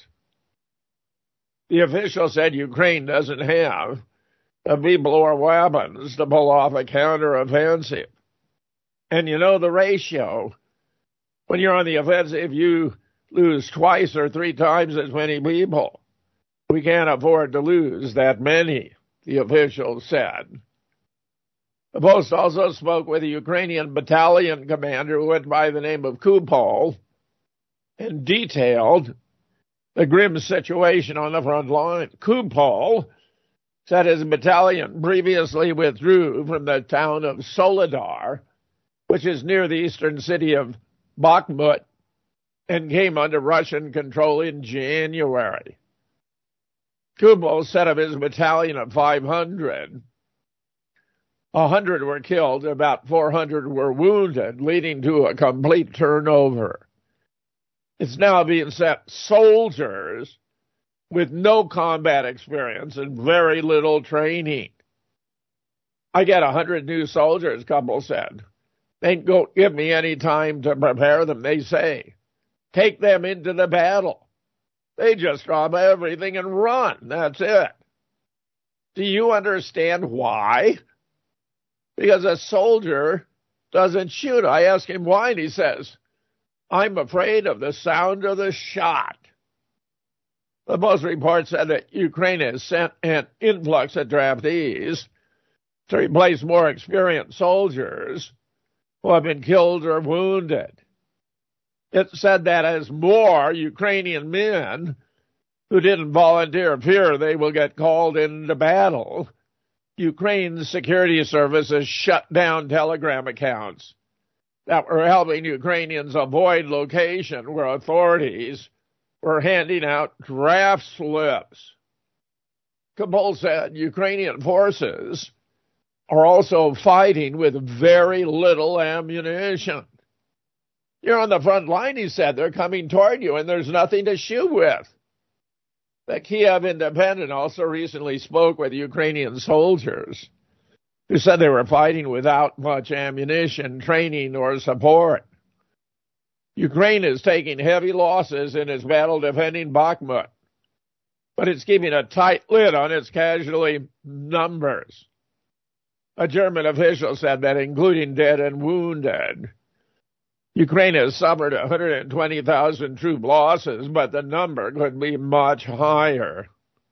Speaker 5: The official said Ukraine doesn't have the people or weapons to pull off a counteroffensive. And you know the ratio. When you're on the offensive, you lose twice or three times as many people. We can't afford to lose that many, the official said. The Post also spoke with a Ukrainian battalion commander who went by the name of Kupol and detailed the grim situation on the front line. Kupol said his battalion previously withdrew from the town of Soledar, which is near the eastern city of Bakhmut, and came under Russian control in January. Kupol said of his battalion of 500, 100 were killed, about 400 were wounded, leading to a complete turnover. It's now being sent soldiers with no combat experience and very little training. I get 100 new soldiers, Kupol said. They don't give me any time to prepare them, they say. Take them into the battle. They just drop everything and run. That's it. Do you understand why? Because a soldier doesn't shoot. I ask him why, and he says, I'm afraid of the sound of the shot. The Post report said that Ukraine has sent an influx of draftees to replace more experienced soldiers who have been killed or wounded. It said that as more Ukrainian men who didn't volunteer fear they will get called into battle, Ukraine's security services shut down Telegram accounts that were helping Ukrainians avoid location where authorities were handing out draft slips. Kupol said Ukrainian forces are also fighting with very little ammunition. You're on the front line, he said. They're coming toward you, and there's nothing to shoot with. The Kiev Independent also recently spoke with Ukrainian soldiers who said they were fighting without much ammunition, training, or support. Ukraine is taking heavy losses in its battle defending Bakhmut, but it's keeping a tight lid on its casualty numbers. A German official said that, including dead and wounded. Ukraine has suffered 120,000 troop losses, but the number could be much higher.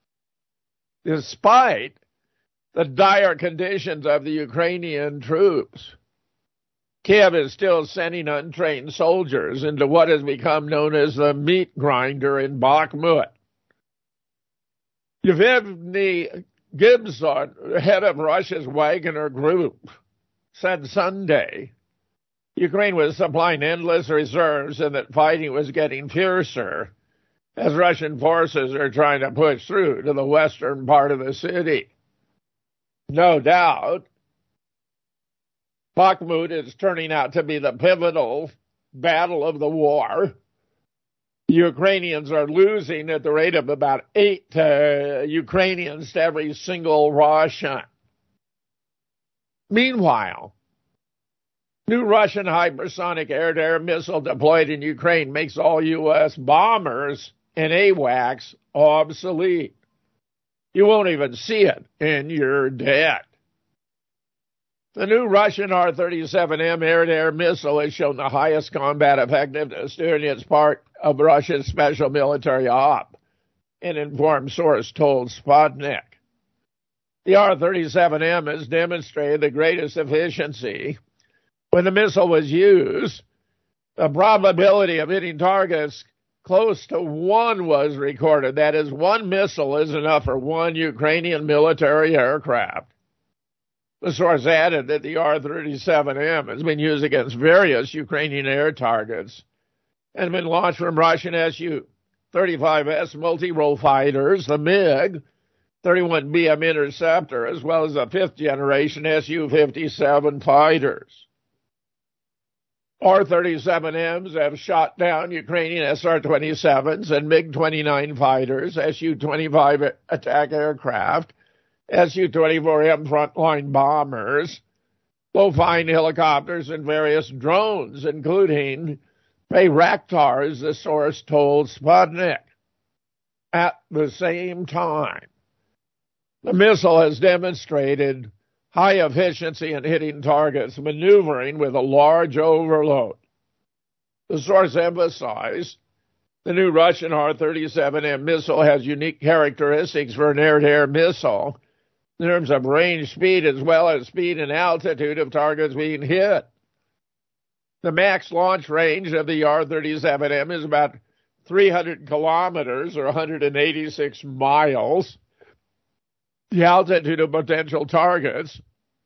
Speaker 5: Despite the dire conditions of the Ukrainian troops, Kiev is still sending untrained soldiers into what has become known as the meat grinder in Bakhmut. Yevgeny Gibson, head of Russia's Wagner Group, said Sunday Ukraine was supplying endless reserves and that fighting was getting fiercer as Russian forces are trying to push through to the western part of the city. No doubt, Bakhmut is turning out to be the pivotal battle of the war. The Ukrainians are losing at the rate of about 8 Ukrainians to every single Russian. Meanwhile, new Russian hypersonic air-to-air missile deployed in Ukraine makes all U.S. bombers and AWACS obsolete. You won't even see it, and you're dead. The new Russian R-37M air-to-air missile has shown the highest combat effectiveness during its part of Russia's special military op, an informed source told Sputnik. The R-37M has demonstrated the greatest efficiency. When the missile was used, the probability of hitting targets close to 1 was recorded. That is, 1 missile is enough for 1 Ukrainian military aircraft. The source added that the R-37M has been used against various Ukrainian air targets and been launched from Russian Su-35S multi-role fighters, the MiG-31BM Interceptor, as well as the 5th-generation Su-57 fighters. R-37Ms have shot down Ukrainian SR-27s and MiG-29 fighters, Su-25 attack aircraft, Su-24M frontline bombers, low-flying helicopters, and various drones, including Bayraktars, the source told Sputnik. At the same time, the missile has demonstrated high efficiency in hitting targets, maneuvering with a large overload. The source emphasized the new Russian R-37M missile has unique characteristics for an air-to-air missile in terms of range, speed, as well as speed and altitude of targets being hit. The max launch range of the R-37M is about 300 kilometers or 186 miles. The altitude of potential targets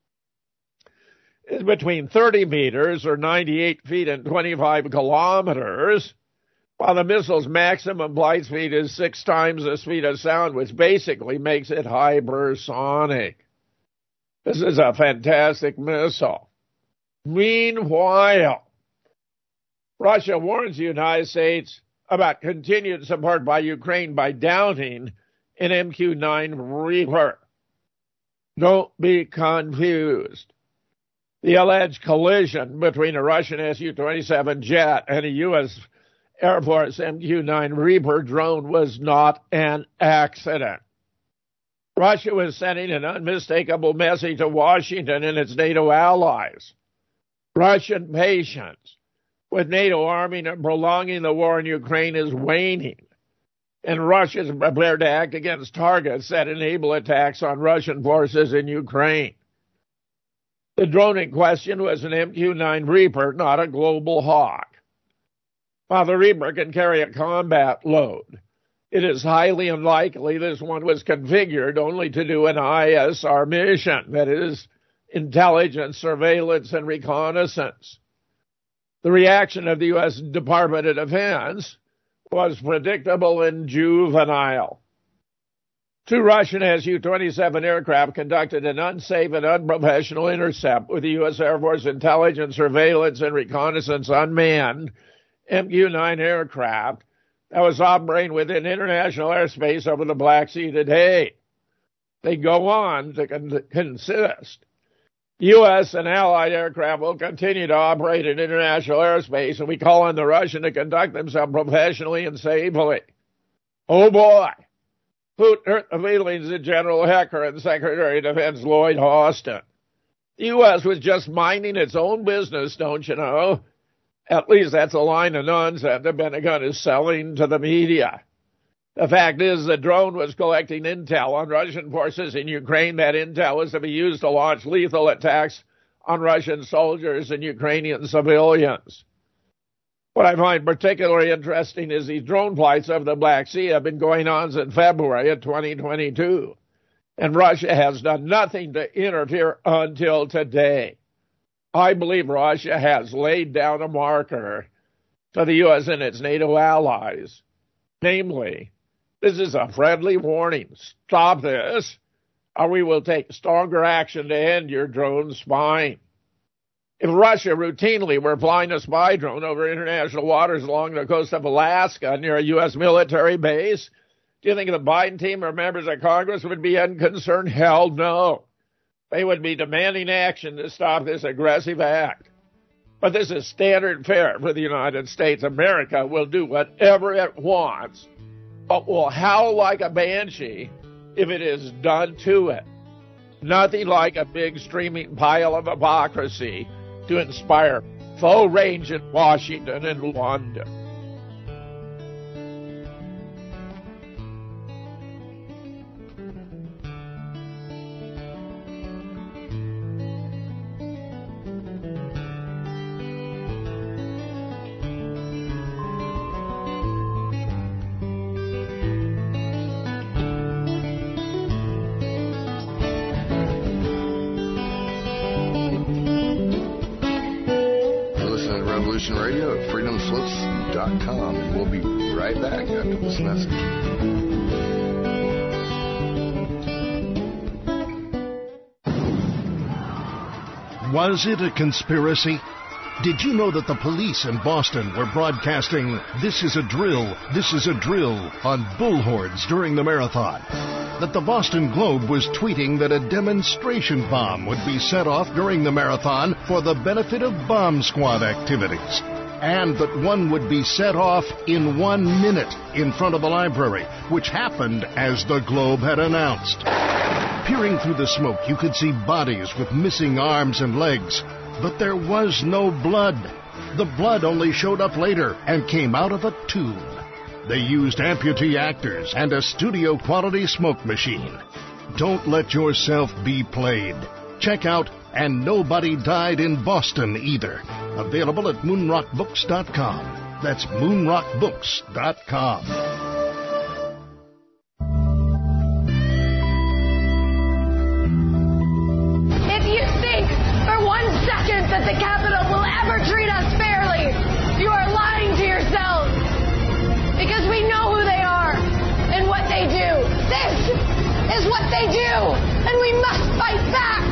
Speaker 5: is between 30 meters or 98 feet and 25 kilometers, while the missile's maximum flight speed is 6 times the speed of sound, which basically makes it hypersonic. This is a fantastic missile. Meanwhile, Russia warns the United States about continued support by Ukraine by downing an MQ-9 Reaper. Don't be confused. The alleged collision between a Russian Su-27 jet and a U.S. Air Force MQ-9 Reaper drone was not an accident. Russia was sending an unmistakable message to Washington and its NATO allies. Russian patience with NATO arming and prolonging the war in Ukraine is waning, and Russia is prepared to act against targets that enable attacks on Russian forces in Ukraine. The drone in question was an MQ-9 Reaper, not a Global Hawk. While the Reaper can carry a combat load, it is highly unlikely this one was configured only to do an ISR mission, that is, intelligence, surveillance, and reconnaissance. The reaction of the U.S. Department of Defense was predictable and juvenile. 2 Russian Su-27 aircraft conducted an unsafe and unprofessional intercept with the U.S. Air Force intelligence, surveillance, and reconnaissance unmanned MQ-9 aircraft that was operating within international airspace over the Black Sea today. They go on to consist U.S. and Allied aircraft will continue to operate in international airspace, and we call on the Russians to conduct themselves professionally and safely. Oh, boy. Putin hurt the feelings of General Hecker and Secretary of Defense Lloyd Austin. The U.S. was just minding its own business, don't you know? At least that's a line of nonsense the Pentagon is selling to the media. The fact is the drone was collecting intel on Russian forces in Ukraine. That intel was to be used to launch lethal attacks on Russian soldiers and Ukrainian civilians. What I find particularly interesting is these drone flights over the Black Sea have been going on since February of 2022, and Russia has done nothing to interfere until today. I believe Russia has laid down a marker to the U.S. and its NATO allies. Namely, this is a friendly warning. Stop this, or we will take stronger action to end your drone spying. If Russia routinely were flying a spy drone over international waters along the coast of Alaska near a U.S. military base, do you think the Biden team or members of Congress would be unconcerned? Hell no. They would be demanding action to stop this aggressive act. But this is standard fare for the United States. America will do whatever it wants, but will howl like a banshee if it is done to it. Nothing like a big streaming pile of hypocrisy to inspire faux rage in Washington and London.
Speaker 2: Radio at freedomslips.com, and we'll be right back after this message.
Speaker 8: Was it a conspiracy? Did you know that the police in Boston were broadcasting "This is a drill, this is a drill" on bullhorns during the marathon? That the Boston Globe was tweeting that a demonstration bomb would be set off during the marathon for the benefit of bomb squad activities? And that one would be set off in 1 minute in front of the library, which happened as the Globe had announced. Peering through the smoke, you could see bodies with missing arms and legs. But there was no blood. The blood only showed up later and came out of a tube. They used amputee actors and a studio-quality smoke machine. Don't let yourself be played. Check out And Nobody Died in Boston Either. Available at moonrockbooks.com. That's moonrockbooks.com.
Speaker 10: That the Capitol will ever treat us fairly, you are lying to yourselves, because we know who they are and what they do. This is what they do, and we must fight back.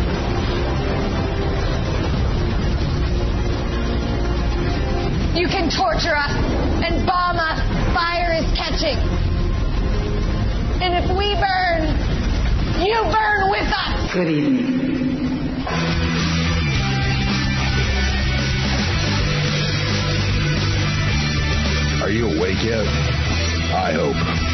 Speaker 10: You can torture us and bomb us. Fire is catching. And if we burn, you burn with us. Good evening.
Speaker 2: Are you awake yet? I hope.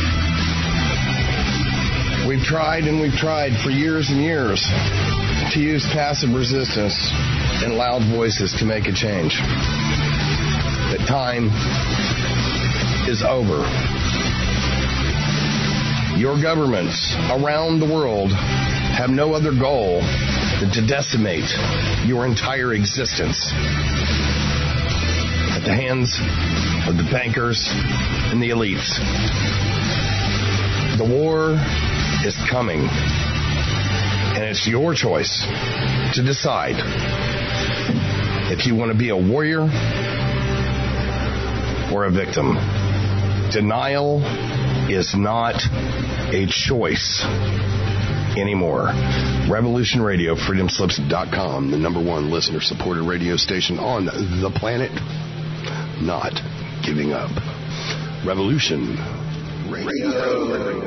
Speaker 2: We've tried and we've tried for years and years to use passive resistance and loud voices to make a change. The time is over. Your governments around the world have no other goal than to decimate your entire existence at the hands of the bankers and the elites. The war is coming, and it's your choice to decide if you want to be a warrior or a victim. Denial is not a choice anymore. Revolution Radio, freedomslips.com, the #1 listener-supported radio station on the planet. Not giving up. Revolution Radio.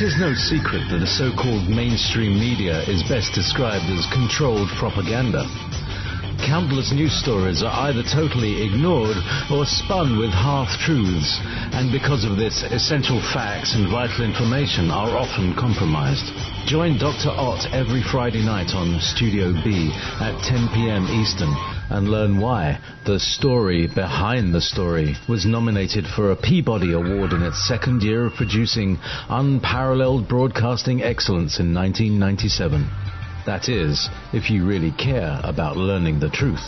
Speaker 1: is no secret that the so-called mainstream media is best described as controlled propaganda. Countless news stories are either totally ignored or spun with half-truths, and because of this, essential facts and vital information are often compromised. Join Dr. Ott every Friday night on Studio B at 10 p.m. Eastern and learn why The Story Behind the Story was nominated for a Peabody Award in its second year of producing unparalleled broadcasting excellence in 1997. That is, if you really care about learning the truth.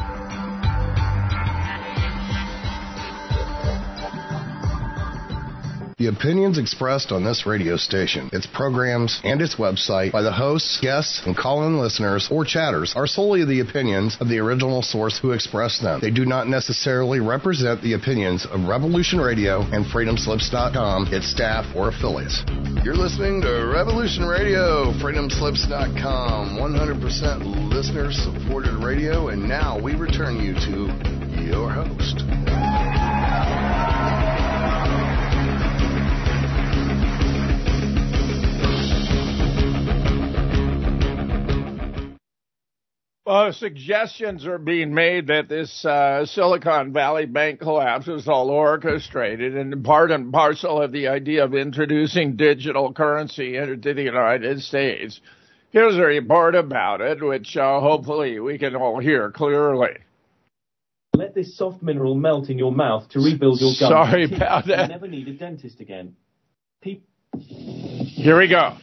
Speaker 2: The opinions expressed on this radio station, its programs, and its website by the hosts, guests, and call-in listeners or chatters are solely the opinions of the original source who expressed them. They do not necessarily represent the opinions of Revolution Radio and FreedomSlips.com, its staff, or affiliates. You're listening to Revolution Radio, FreedomSlips.com, 100% listener-supported radio, and now we return you to your host.
Speaker 5: Suggestions are being made that this Silicon Valley Bank collapse was all orchestrated and part and parcel of the idea of introducing digital currency into the United States. Here's a report about it, which hopefully we can all hear clearly.
Speaker 11: Let this soft mineral melt in your mouth to rebuild your gums.
Speaker 5: Sorry about that.
Speaker 11: You'll never need a dentist again.
Speaker 5: Here we go.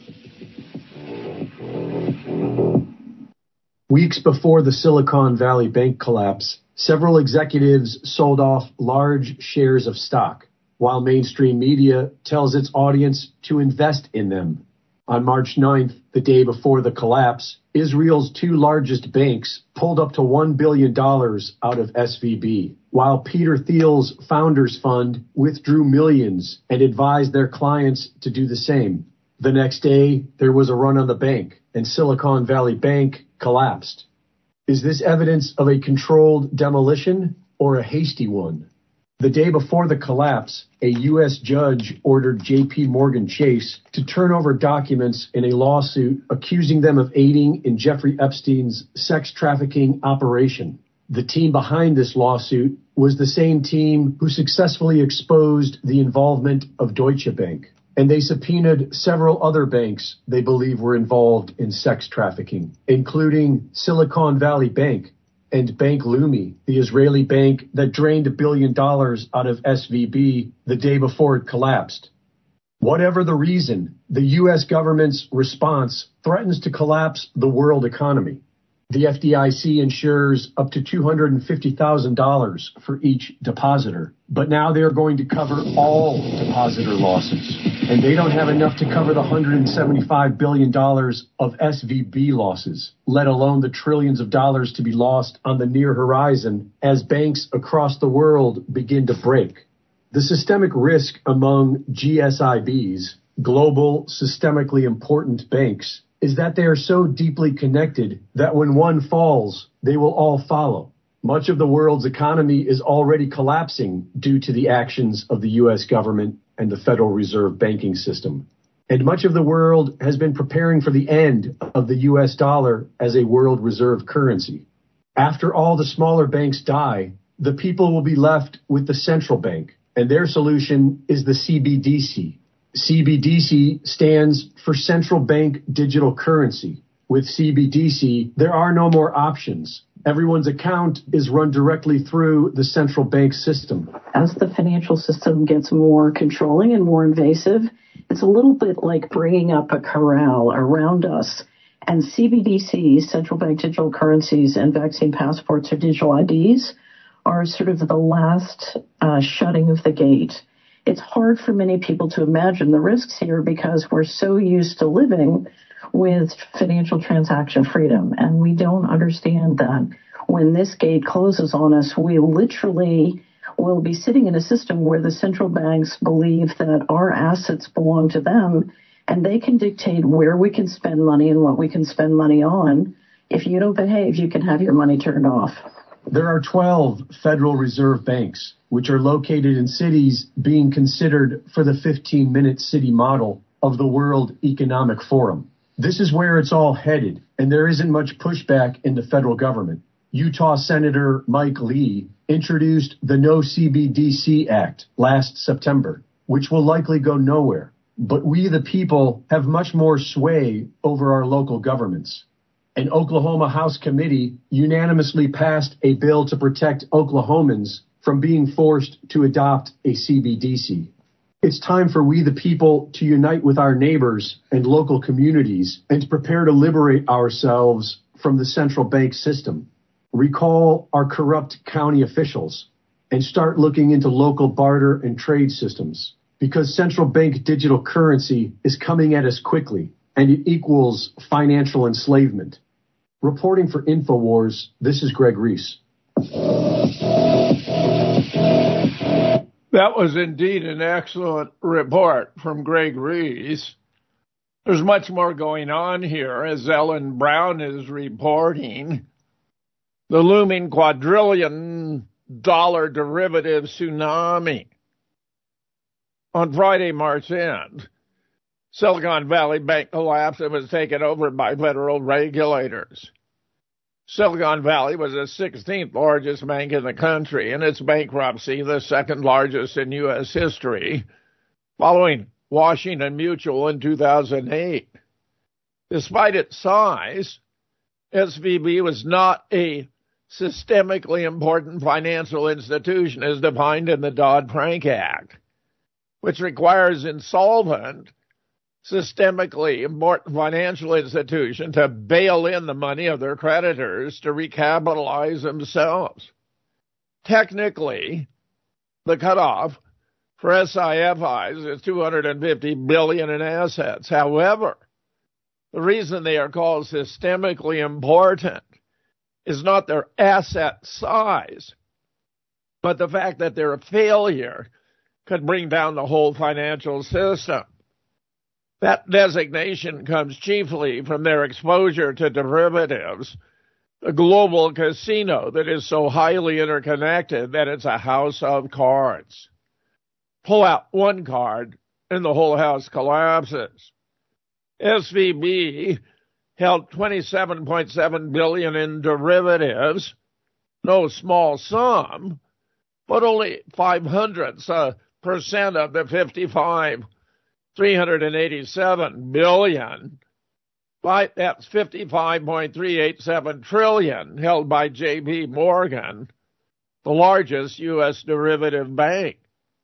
Speaker 12: Weeks before the Silicon Valley Bank collapse, several executives sold off large shares of stock, while mainstream media tells its audience to invest in them. On March 9th, the day before the collapse, Israel's two largest banks pulled up to $1 billion out of SVB, while Peter Thiel's Founders Fund withdrew millions and advised their clients to do the same. The next day, there was a run on the bank, and Silicon Valley Bank collapsed. Is this evidence of a controlled demolition or a hasty one? The day before the collapse, a U.S. judge ordered J.P. Morgan Chase to turn over documents in a lawsuit accusing them of aiding in Jeffrey Epstein's sex trafficking operation. The team behind this lawsuit was the same team who successfully exposed the involvement of Deutsche Bank, and they subpoenaed several other banks they believe were involved in sex trafficking, including Silicon Valley Bank and Bank Leumi, the Israeli bank that drained $1 billion out of SVB the day before it collapsed. Whatever the reason, the U.S. government's response threatens to collapse the world economy. The FDIC insures up to $250,000 for each depositor, but now they're going to cover all depositor losses, and they don't have enough to cover the $175 billion of SVB losses, let alone the trillions of dollars to be lost on the near horizon as banks across the world begin to break. The systemic risk among GSIBs, global systemically important banks, is that they are so deeply connected that when one falls, they will all follow. Much of the world's economy is already collapsing due to the actions of the U.S. government and the Federal Reserve banking system. And much of the world has been preparing for the end of the U.S. dollar as a world reserve currency. After all the smaller banks die, the people will be left with the central bank, and their solution is the CBDC. CBDC stands for Central Bank Digital Currency. With CBDC, there are no more options. Everyone's account is run directly through the central bank system.
Speaker 13: As the financial system gets more controlling and more invasive, it's a little bit like bringing up a corral around us. And CBDCs, central bank digital currencies, and vaccine passports or digital IDs are sort of the last shutting of the gate. It's hard for many people to imagine the risks here because we're so used to living with financial transaction freedom, and we don't understand that when this gate closes on us, we literally will be sitting in a system where the central banks believe that our assets belong to them, and they can dictate where we can spend money and what we can spend money on. If you don't behave, you can have your money turned off.
Speaker 12: There are 12 Federal Reserve banks, which are located in cities being considered for the 15-minute city model, of the World Economic Forum. This is where it's all headed, and there isn't much pushback in the federal government. Utah Senator Mike Lee introduced the No CBDC Act last September, which will likely go nowhere. But we, the people, have much more sway over our local governments. An Oklahoma House committee unanimously passed a bill to protect Oklahomans from being forced to adopt a CBDC. It's time for we, the people, to unite with our neighbors and local communities and to prepare to liberate ourselves from the central bank system. Recall our corrupt county officials and start looking into local barter and trade systems, because central bank digital currency is coming at us quickly and it equals financial enslavement. Reporting for InfoWars, this is Greg Reese.
Speaker 5: That was indeed an excellent report from Greg Reese. There's much more going on here, as Ellen Brown is reporting. The looming quadrillion-dollar derivative tsunami. On Friday, March end, Silicon Valley Bank collapsed and was taken over by federal regulators. Silicon Valley was the 16th largest bank in the country, and its bankruptcy the second largest in U.S. history, following Washington Mutual in 2008. Despite its size, SVB was not a systemically important financial institution as defined in the Dodd-Frank Act, which requires insolvent, systemically important financial institution to bail in the money of their creditors to recapitalize themselves. Technically, the cutoff for SIFIs is $250 billion in assets. However, the reason they are called systemically important is not their asset size, but the fact that their failure could bring down the whole financial system. That designation comes chiefly from their exposure to derivatives, a global casino that is so highly interconnected that it's a house of cards. Pull out one card and the whole house collapses. SVB held $27.7 billion in derivatives, no small sum, but only 0.05% of the $387 billion. That's $55.387 trillion held by J.P. Morgan, the largest U.S. derivative bank.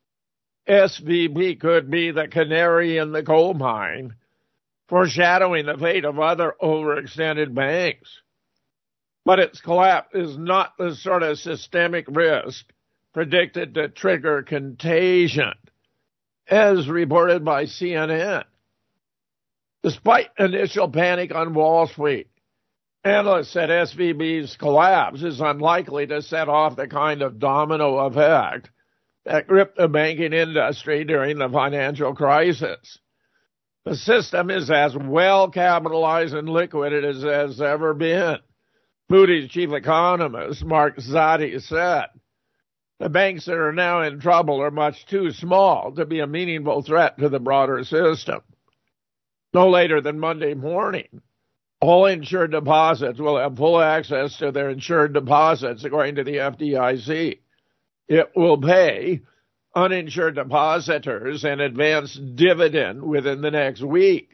Speaker 5: SVB could be the canary in the coal mine, foreshadowing the fate of other overextended banks. But its collapse is not the sort of systemic risk predicted to trigger contagion, as reported by CNN. Despite initial panic on Wall Street, analysts said SVB's collapse is unlikely to set off the kind of domino effect that gripped the banking industry during the financial crisis. The system is as well capitalized and liquid as it has ever been. Moody's chief economist, Mark Zadi, said, the banks that are now in trouble are much too small to be a meaningful threat to the broader system. No later than Monday morning, all insured deposits will have full access to their insured deposits, according to the FDIC. It will pay uninsured depositors an advanced dividend within the next week.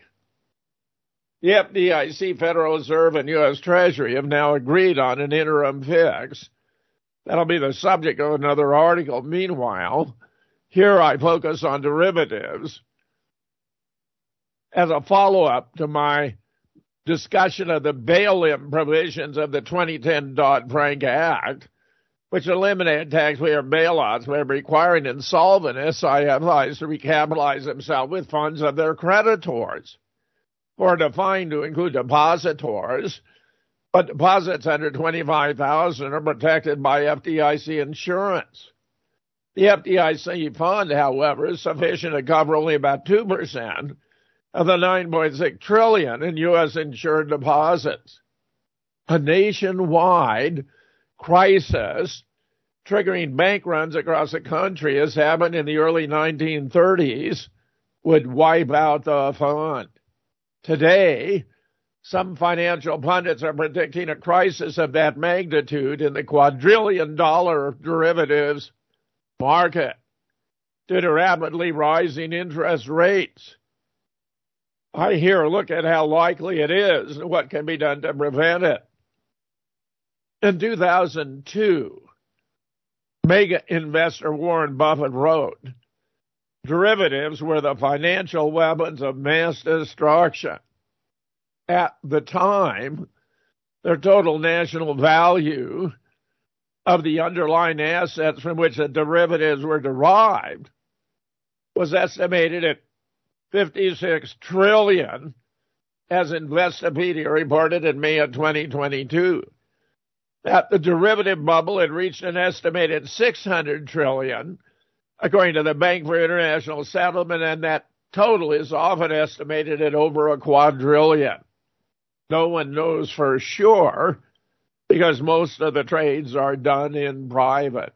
Speaker 5: The FDIC, Federal Reserve, and U.S. Treasury have now agreed on an interim fix. That'll be the subject of another article. Meanwhile, here I focus on derivatives as a follow-up to my discussion of the bail-in provisions of the 2010 Dodd-Frank Act, which eliminated taxpayer bailouts by requiring insolvent SIFIs to recapitalize themselves with funds of their creditors, or defined to include depositors, but deposits under $25,000 are protected by FDIC insurance. The FDIC fund, however, is sufficient to cover only about 2% of the $9.6 trillion in U.S. insured deposits. A nationwide crisis triggering bank runs across the country has happened in the early 1930s would wipe out the fund. Today, some financial pundits are predicting a crisis of that magnitude in the quadrillion-dollar derivatives market due to rapidly rising interest rates. I hear, look at how likely it is and what can be done to prevent it. In 2002, mega investor Warren Buffett wrote, derivatives were the financial weapons of mass destruction. At the time, their total national value of the underlying assets from which the derivatives were derived was estimated at $56 trillion, as Investopedia reported in May of 2022. That the derivative bubble had reached an estimated $600 trillion, according to the Bank for International Settlement, and that total is often estimated at over a quadrillion. No one knows for sure because most of the trades are done in private.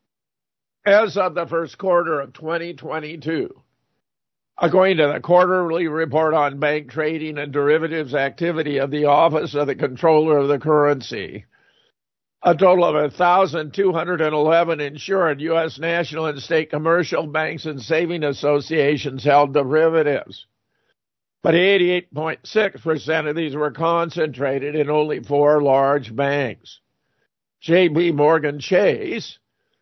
Speaker 5: As of the first quarter of 2022, according to the quarterly report on bank trading and derivatives activity of the Office of the Comptroller of the Currency, a total of 1,211 insured U.S. national and state commercial banks and saving associations held derivatives. But 88.6% of these were concentrated in only 4 large banks. J.P. Morgan Chase,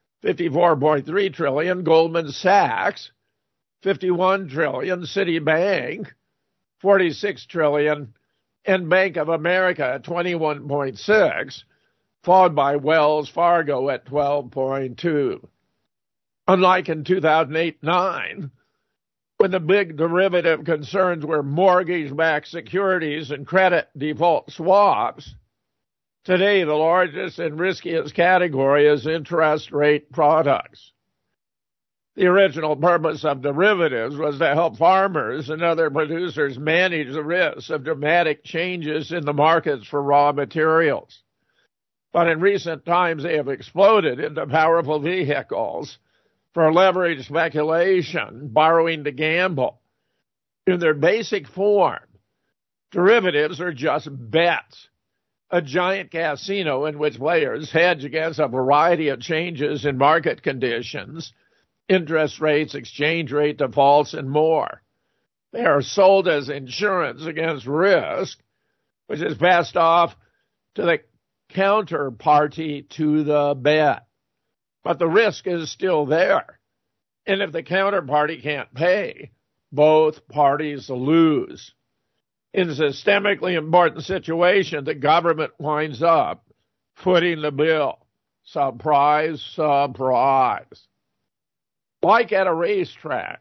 Speaker 5: $54.3 trillion, Goldman Sachs, $51 trillion, Citibank, $46 trillion, and Bank of America at $21.6, followed by Wells Fargo at $12.2. Unlike in 2008-9, when the big derivative concerns were mortgage-backed securities and credit default swaps, today the largest and riskiest category is interest rate products. The original purpose of derivatives was to help farmers and other producers manage the risks of dramatic changes in the markets for raw materials. But in recent times, they have exploded into powerful vehicles for leveraged speculation, borrowing to gamble. In their basic form, derivatives are just bets, a giant casino in which players hedge against a variety of changes in market conditions, interest rates, exchange rate defaults, and more. They are sold as insurance against risk, which is passed off to the counterparty to the bet. But the risk is still there. And if the counterparty can't pay, both parties lose. In a systemically important situation, the government winds up footing the bill. Surprise, surprise. Like at a racetrack,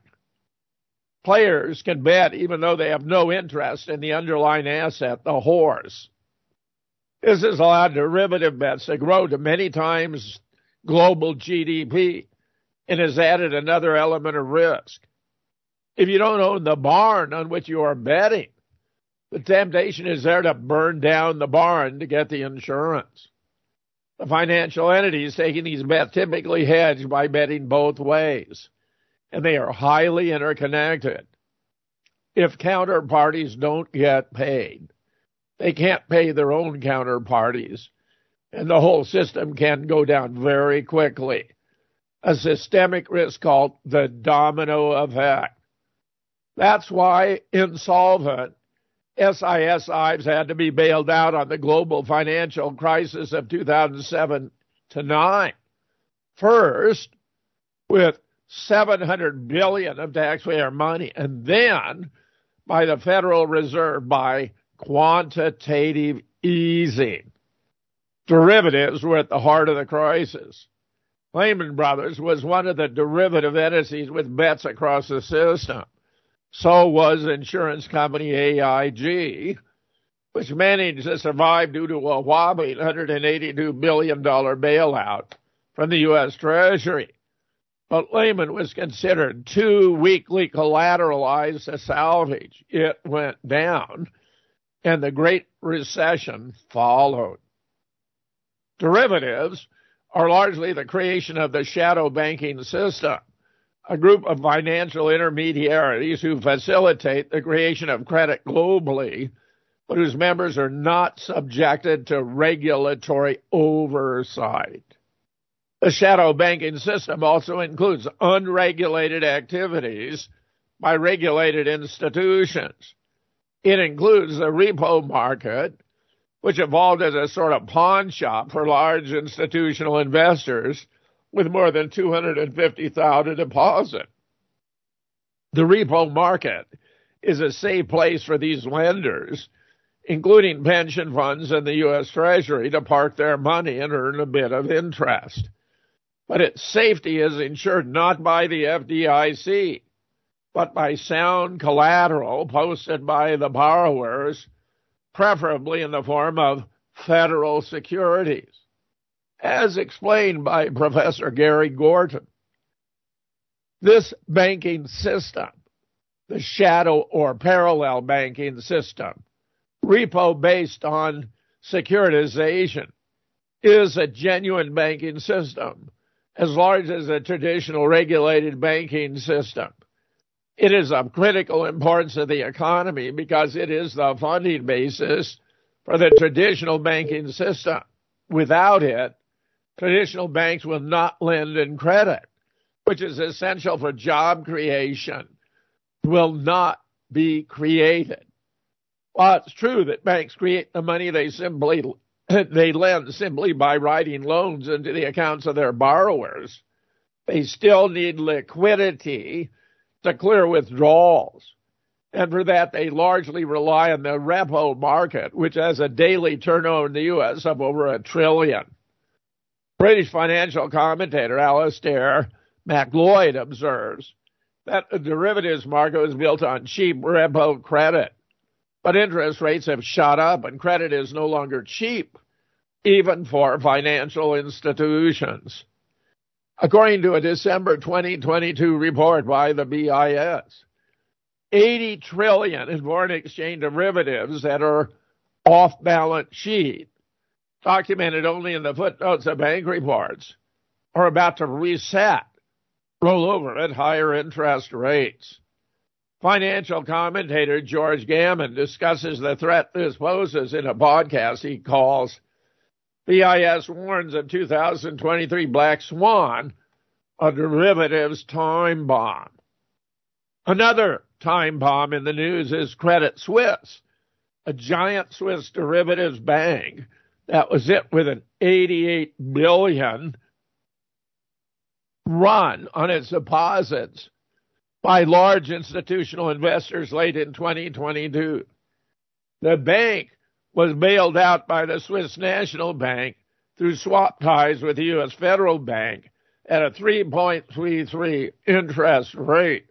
Speaker 5: players can bet even though they have no interest in the underlying asset, the horse. This has allowed derivative bets to grow to many times global GDP and has added another element of risk. If you don't own the barn on which you are betting, the temptation is there to burn down the barn to get the insurance. The financial entities taking these bets typically hedge by betting both ways, and they are highly interconnected. If counterparties don't get paid, they can't pay their own counterparties, and the whole system can go down very quickly. A systemic risk called the domino effect. That's why insolvent SISIs had to be bailed out on the global financial crisis of 2007-9. First, with $700 billion of taxpayer money, and then by the Federal Reserve by quantitative easing. Derivatives were at the heart of the crisis. Lehman Brothers was one of the derivative entities with bets across the system. So was insurance company AIG, which managed to survive due to a whopping $182 billion bailout from the U.S. Treasury. But Lehman was considered too weakly collateralized to salvage. It went down, and the Great Recession followed. Derivatives are largely the creation of the shadow banking system, a group of financial intermediaries who facilitate the creation of credit globally, but whose members are not subjected to regulatory oversight. The shadow banking system also includes unregulated activities by regulated institutions. It includes the repo market, which evolved as a sort of pawn shop for large institutional investors with more than $250,000 to deposit. The repo market is a safe place for these lenders, including pension funds and the U.S. Treasury, to park their money and earn a bit of interest. But its safety is ensured not by the FDIC, but by sound collateral posted by the borrowers, preferably in the form of federal securities, as explained by Professor Gary Gorton. This banking system, the shadow or parallel banking system, repo based on securitization, is a genuine banking system, as large as a traditional regulated banking system. It is of critical importance to the economy because it is the funding basis for the traditional banking system. Without it, traditional banks will not lend in credit, which is essential for job creation, will not be created. While it's true that banks create the money they lend simply by writing loans into the accounts of their borrowers, they still need liquidity to clear withdrawals. And for that, they largely rely on the repo market, which has a daily turnover in the U.S. of over $1 trillion. British financial commentator Alistair MacLeod observes that the derivatives market is built on cheap repo credit, but interest rates have shot up and credit is no longer cheap, even for financial institutions. According to a December 2022 report by the BIS, $80 trillion in foreign exchange derivatives that are off balance sheet, documented only in the footnotes of bank reports, are about to roll over at higher interest rates. Financial commentator George Gammon discusses the threat this poses in a podcast he calls BIS warns of 2023 Black Swan, a derivatives time bomb. Another time bomb in the news is Credit Suisse, a giant Swiss derivatives bank that was hit with an $88 billion run on its deposits by large institutional investors late in 2022. The bank was bailed out by the Swiss National Bank through swap ties with the U.S. Federal Bank at a 3.33 interest rate.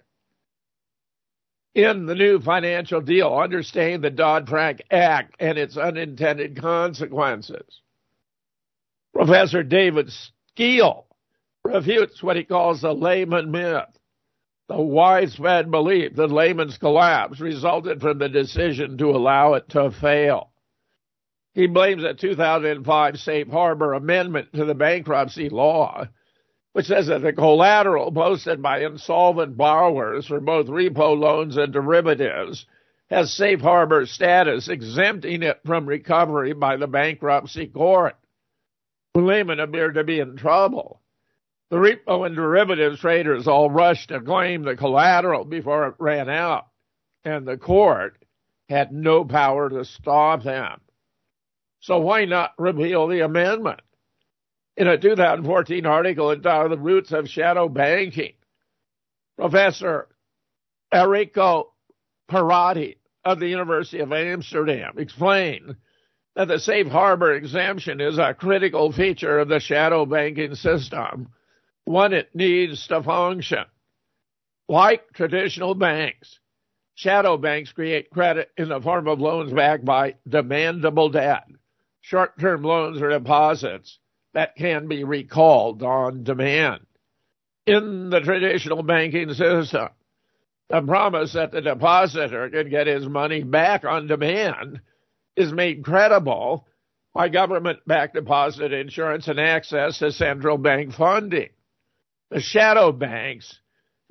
Speaker 5: In the new financial deal, understand the Dodd-Frank Act and its unintended consequences. Professor David Skeel refutes what he calls the Lehman myth, the widespread belief that Lehman's collapse resulted from the decision to allow it to fail. He blames a 2005 Safe Harbor amendment to the bankruptcy law, which says that the collateral posted by insolvent borrowers for both repo loans and derivatives has safe harbor status, exempting it from recovery by the bankruptcy court. Lehman appeared to be in trouble. The repo and derivatives traders all rushed to claim the collateral before it ran out, and the court had no power to stop them. So why not repeal the amendment? In a 2014 article entitled The Roots of Shadow Banking, Professor Enrico Perotti of the University of Amsterdam explained that the safe harbor exemption is a critical feature of the shadow banking system, one it needs to function. Like traditional banks, shadow banks create credit in the form of loans backed by demandable debt, short-term loans or deposits that can be recalled on demand. In the traditional banking system, the promise that the depositor can get his money back on demand is made credible by government-backed deposit insurance and access to central bank funding. The shadow banks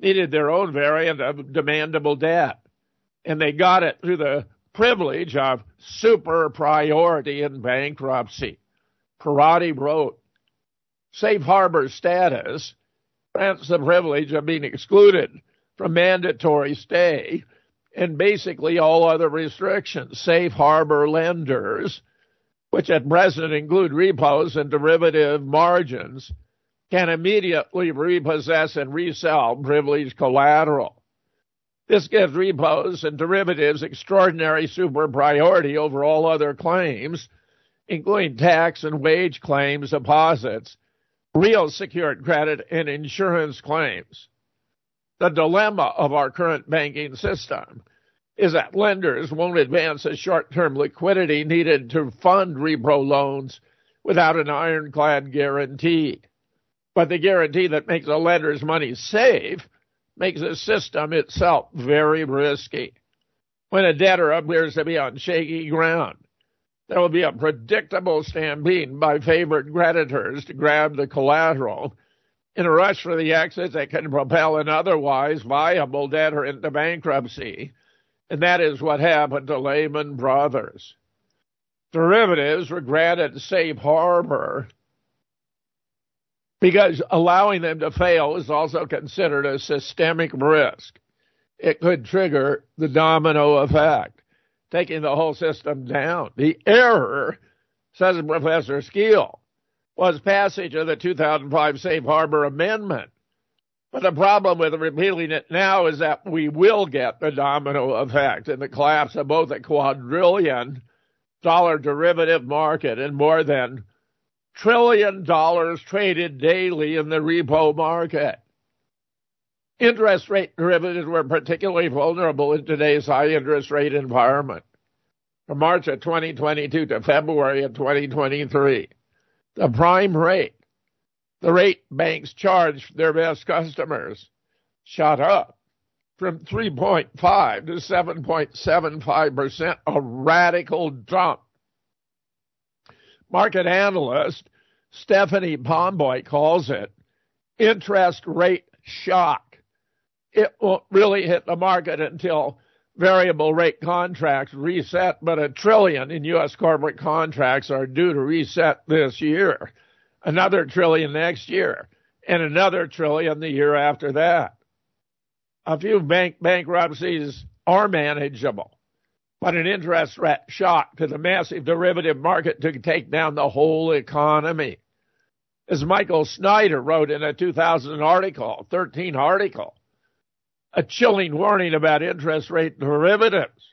Speaker 5: needed their own variant of demandable debt, and they got it through the privilege of super priority in bankruptcy. Perotti wrote, safe harbor status grants the privilege of being excluded from mandatory stay and basically all other restrictions. Safe harbor lenders, which at present include repos and derivative margins, can immediately repossess and resell privileged collateral. This gives repos and derivatives extraordinary super priority over all other claims, including tax and wage claims, deposits, real secured credit, and insurance claims. The dilemma of our current banking system is that lenders won't advance the short-term liquidity needed to fund repo loans without an ironclad guarantee. But the guarantee that makes a lender's money safe makes the system itself very risky. When a debtor appears to be on shaky ground, there will be a predictable stampede by favored creditors to grab the collateral in a rush for the exits that can propel an otherwise viable debtor into bankruptcy. And that is what happened to Lehman Brothers. Derivatives were granted safe harbor because allowing them to fail is also considered a systemic risk. It could trigger the domino effect, taking the whole system down. The error, says Professor Skeel, was passage of the 2005 Safe Harbor Amendment. But the problem with repealing it now is that we will get the domino effect and the collapse of both a quadrillion dollar derivative market and more than $1 trillion traded daily in the repo market. Interest rate derivatives were particularly vulnerable in today's high interest rate environment. From March of 2022 to February of 2023, the prime rate, the rate banks charge their best customers, shot up from 3.5 to 7.75%, a radical jump. Market analyst Stephanie Pomboy calls it interest rate shock. It won't really hit the market until variable rate contracts reset, but $1 trillion in U.S. corporate contracts are due to reset this year, another $1 trillion next year, and another $1 trillion the year after that. A few bankruptcies are manageable, but an interest rate shock to the massive derivative market to take down the whole economy. As Michael Snyder wrote in a 2013 article, a chilling warning about interest rate derivatives.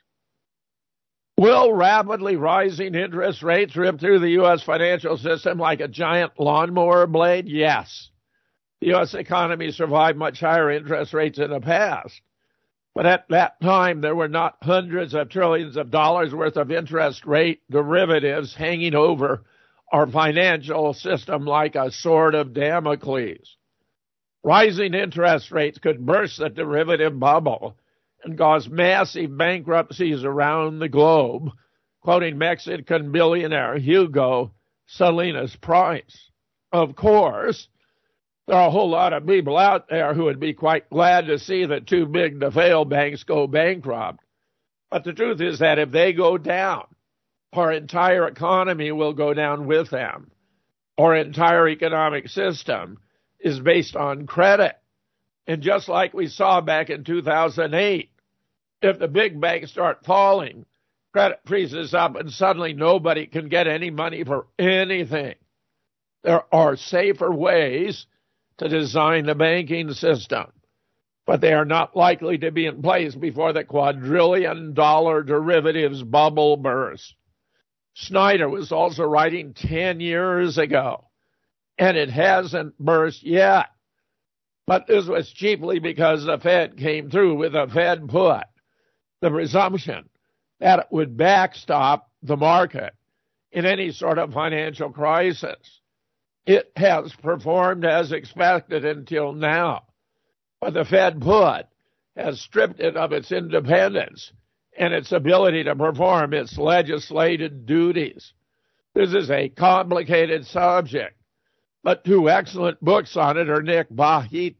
Speaker 5: Will rapidly rising interest rates rip through the U.S. financial system like a giant lawnmower blade? Yes. The U.S. economy survived much higher interest rates in the past. But at that time, there were not hundreds of trillions of dollars worth of interest rate derivatives hanging over our financial system like a sword of Damocles. Rising interest rates could burst the derivative bubble and cause massive bankruptcies around the globe, quoting Mexican billionaire Hugo Salinas Price. Of course, there are a whole lot of people out there who would be quite glad to see the too big to fail banks go bankrupt. But the truth is that if they go down, our entire economy will go down with them. Our entire economic system is based on credit. And just like we saw back in 2008, if the big banks start falling, credit freezes up and suddenly nobody can get any money for anything. There are safer ways to design the banking system, but they are not likely to be in place before the quadrillion-dollar derivatives bubble bursts. Snyder was also writing 10 years ago, and it hasn't burst yet. But this was chiefly because the Fed came through with a Fed put, the presumption that it would backstop the market in any sort of financial crisis. It has performed as expected until now, but the Fed put has stripped it of its independence and its ability to perform its legislated duties. This is a complicated subject, but two excellent books on it are Nick Bahit's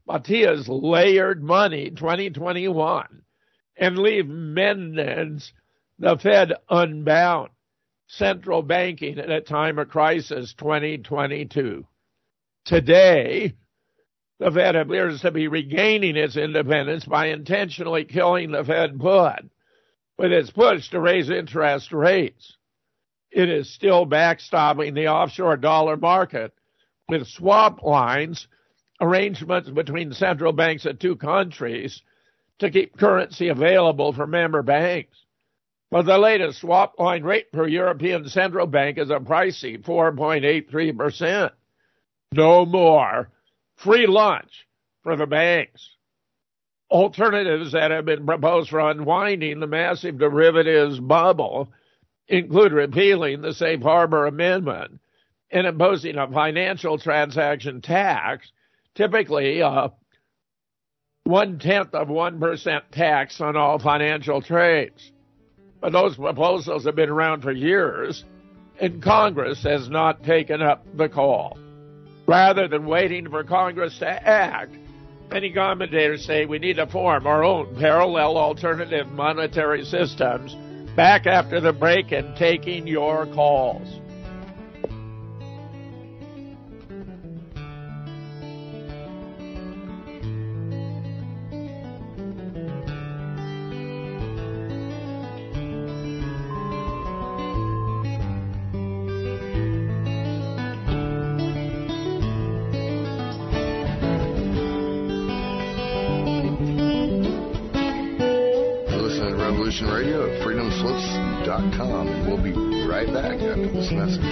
Speaker 5: Matias layered money 2021 and leave Menendez, the Fed, unbound. Central banking at a time of crisis 2022. Today, the Fed appears to be regaining its independence by intentionally killing the Fed put with its push to raise interest rates. It is still backstopping the offshore dollar market with swap lines, arrangements between central banks of two countries to keep currency available for member banks. But the latest swap line rate for European Central Bank is a pricey 4.83%. No more free lunch for the banks. Alternatives that have been proposed for unwinding the massive derivatives bubble include repealing the Safe Harbor Amendment and imposing a financial transaction tax, typically 0.1% tax on all financial trades. But those proposals have been around for years, and Congress has not taken up the call. Rather than waiting for Congress to act, many commentators say we need to form our own parallel alternative monetary systems. Back after the break and taking your calls.
Speaker 2: Radio at freedomslips.com, and we'll be right back after this message.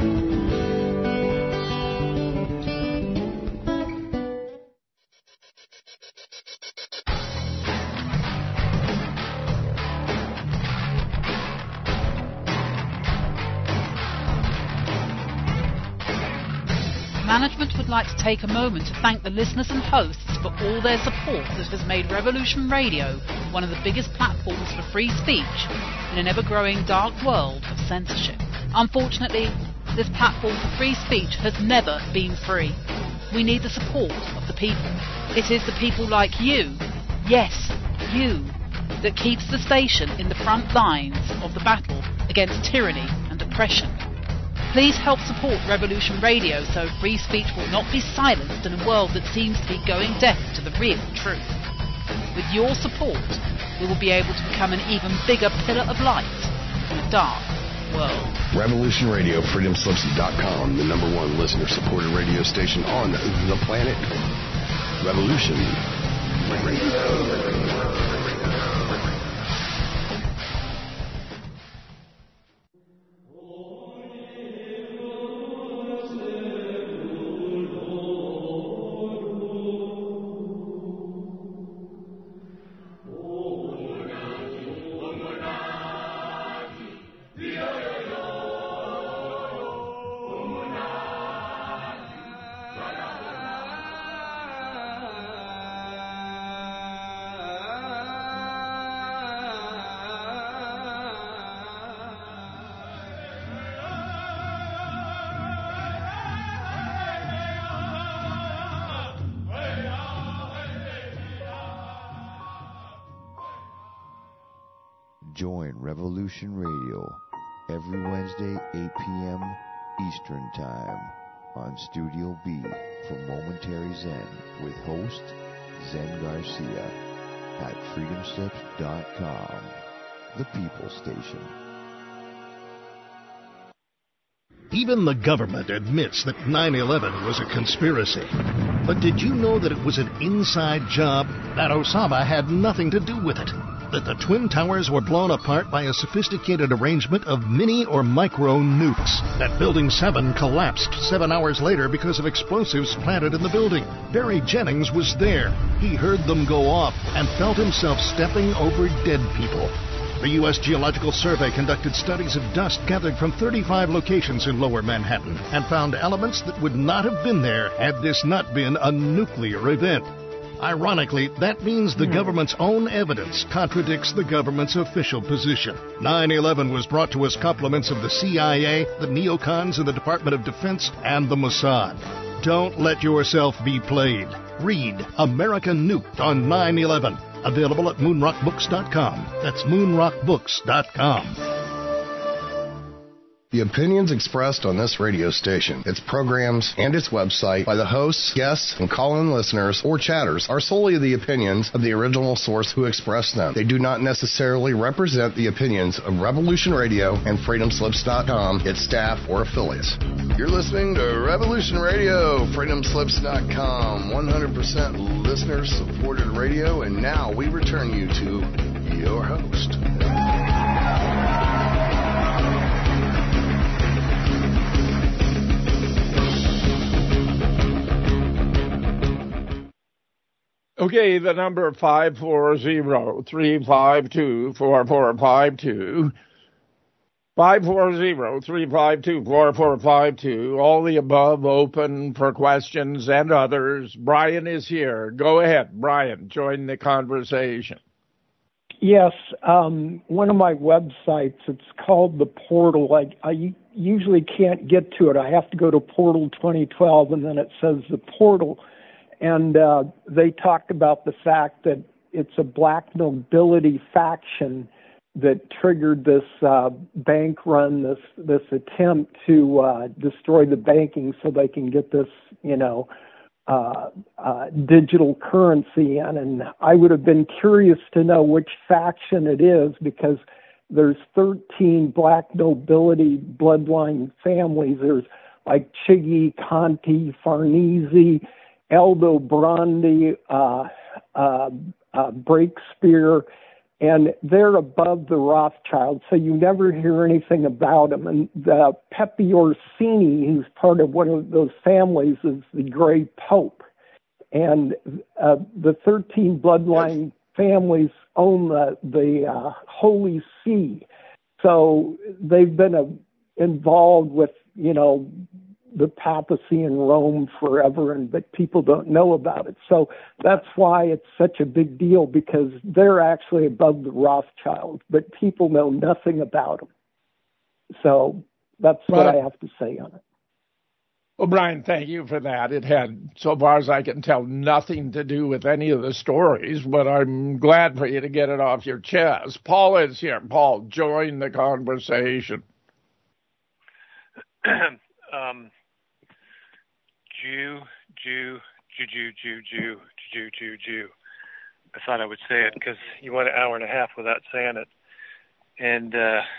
Speaker 6: Management would like to take a moment to thank the listeners and hosts for all their support that has made Revolution Radio one of the biggest platforms for free speech in an ever-growing dark world of censorship. Unfortunately, this platform for free speech has never been free. We need the support of the people. It is the people like you, yes, you, that keeps the station in the front lines of the battle against tyranny and oppression. Please help support Revolution Radio so free speech will not be silenced in a world that seems to be going deaf to the real truth. With your support, we will be able to become an even bigger pillar of light in a dark world.
Speaker 2: Revolution Radio, freedomslips.com, the #1 listener-supported radio station on the planet. Revolution Radio.
Speaker 9: Join Revolution Radio every Wednesday, 8 p.m. Eastern Time on Studio B for Momentary Zen with host Zen Garcia at freedomslips.com, the People Station.
Speaker 8: Even the government admits that 9/11 was a conspiracy. But did you know that it was an inside job? That Osama had nothing to do with it? That the Twin Towers were blown apart by a sophisticated arrangement of mini or micro nukes? That Building 7 collapsed 7 hours later because of explosives planted in the building? Barry Jennings was there. He heard them go off and felt himself stepping over dead people. The U.S. Geological Survey conducted studies of dust gathered from 35 locations in Lower Manhattan and found elements that would not have been there had this not been a nuclear event. Ironically, that means the government's own evidence contradicts the government's official position. 9/11 was brought to us compliments of the CIA, the neocons in the Department of Defense, and the Mossad. Don't let yourself be played. Read American Nuked on 9/11. Available at moonrockbooks.com. That's moonrockbooks.com.
Speaker 2: The opinions expressed on this radio station, its programs, and its website by the hosts, guests, and call-in listeners or chatters are solely the opinions of the original source who expressed them. They do not necessarily represent the opinions of Revolution Radio and FreedomSlips.com, its staff, or affiliates. You're listening to Revolution Radio, FreedomSlips.com, 100% listener-supported radio, and now we return you to your host.
Speaker 5: Okay, the number 540-352-4452. 540-352-4452. All the above open for questions and others. Brian is here. Go ahead, Brian. Join the conversation.
Speaker 14: Yes, one of my websites, it's called The Portal. I usually can't get to it. I have to go to Portal 2012, and then it says The Portal. And they talked about the fact that it's a black nobility faction that triggered this bank run, this attempt to destroy the banking so they can get this, digital currency in. And I would have been curious to know which faction it is, because there's 13 black nobility bloodline families. There's like Chigi, Conti, Farnese, Aldo Brandi, Breakspear, and they're above the Rothschilds, so you never hear anything about them. And Pepe Orsini, who's part of one of those families, is the Gray Pope. And the 13 bloodline families own the Holy See. So they've been involved with, the papacy in Rome forever, but people don't know about it. So that's why it's such a big deal, because they're actually above the Rothschilds, but people know nothing about them. So that's what I have to say on it.
Speaker 5: Well, Brian, thank you for that. It had, so far as I can tell, nothing to do with any of the stories, but I'm glad for you to get it off your chest. Paul is here. Paul, join the conversation.
Speaker 15: Jew. I thought I would say it because you went an hour and a half without saying it. And,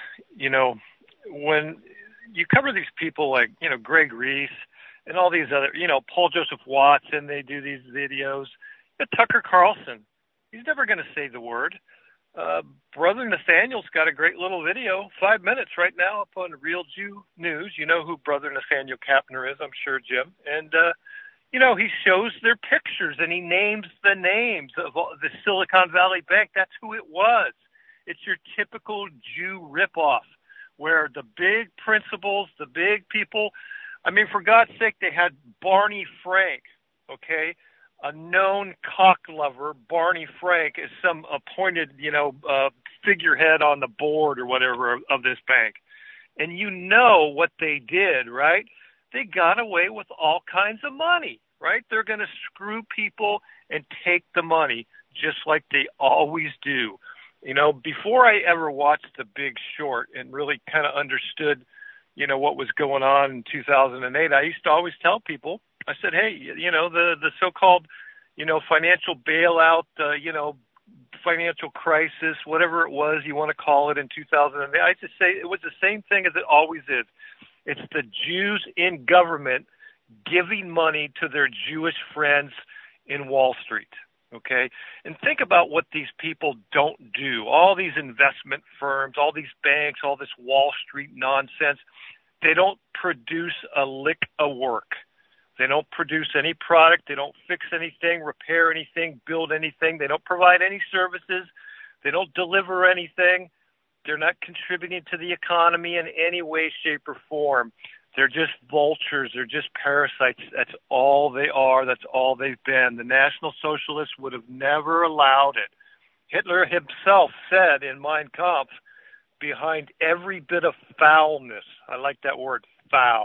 Speaker 15: when you cover these people like, Greg Reese and all these other, Paul Joseph Watson, they do these videos. But Tucker Carlson, he's never going to say the word. Brother Nathaniel's got a great little video, 5 minutes right now up on Real Jew News. You know who Brother Nathaniel Kapner is, I'm sure, Jim. And, he shows their pictures and he names the names of the Silicon Valley Bank. That's who it was. It's your typical Jew ripoff, where the big principals, the big people, for God's sake, they had Barney Frank, okay? A known cock lover, Barney Frank, is some appointed, figurehead on the board or whatever of this bank. And you know what they did, right? They got away with all kinds of money, right? They're going to screw people and take the money just like they always do. Before I ever watched The Big Short and really kind of understood, what was going on in 2008, I used to always tell people, I said, hey, the so-called, financial bailout, financial crisis, whatever it was you want to call it in 2008, I just say it was the same thing as it always is. It's the Jews in government giving money to their Jewish friends in Wall Street, okay? And think about what these people don't do. All these investment firms, all these banks, all this Wall Street nonsense, they don't produce a lick of work. They don't produce any product. They don't fix anything, repair anything, build anything. They don't provide any services. They don't deliver anything. They're not contributing to the economy in any way, shape, or form. They're just vultures. They're just parasites. That's all they are. That's all they've been. The National Socialists would have never allowed it. Hitler himself said in Mein Kampf, behind every bit of foulness, I like that word, foul,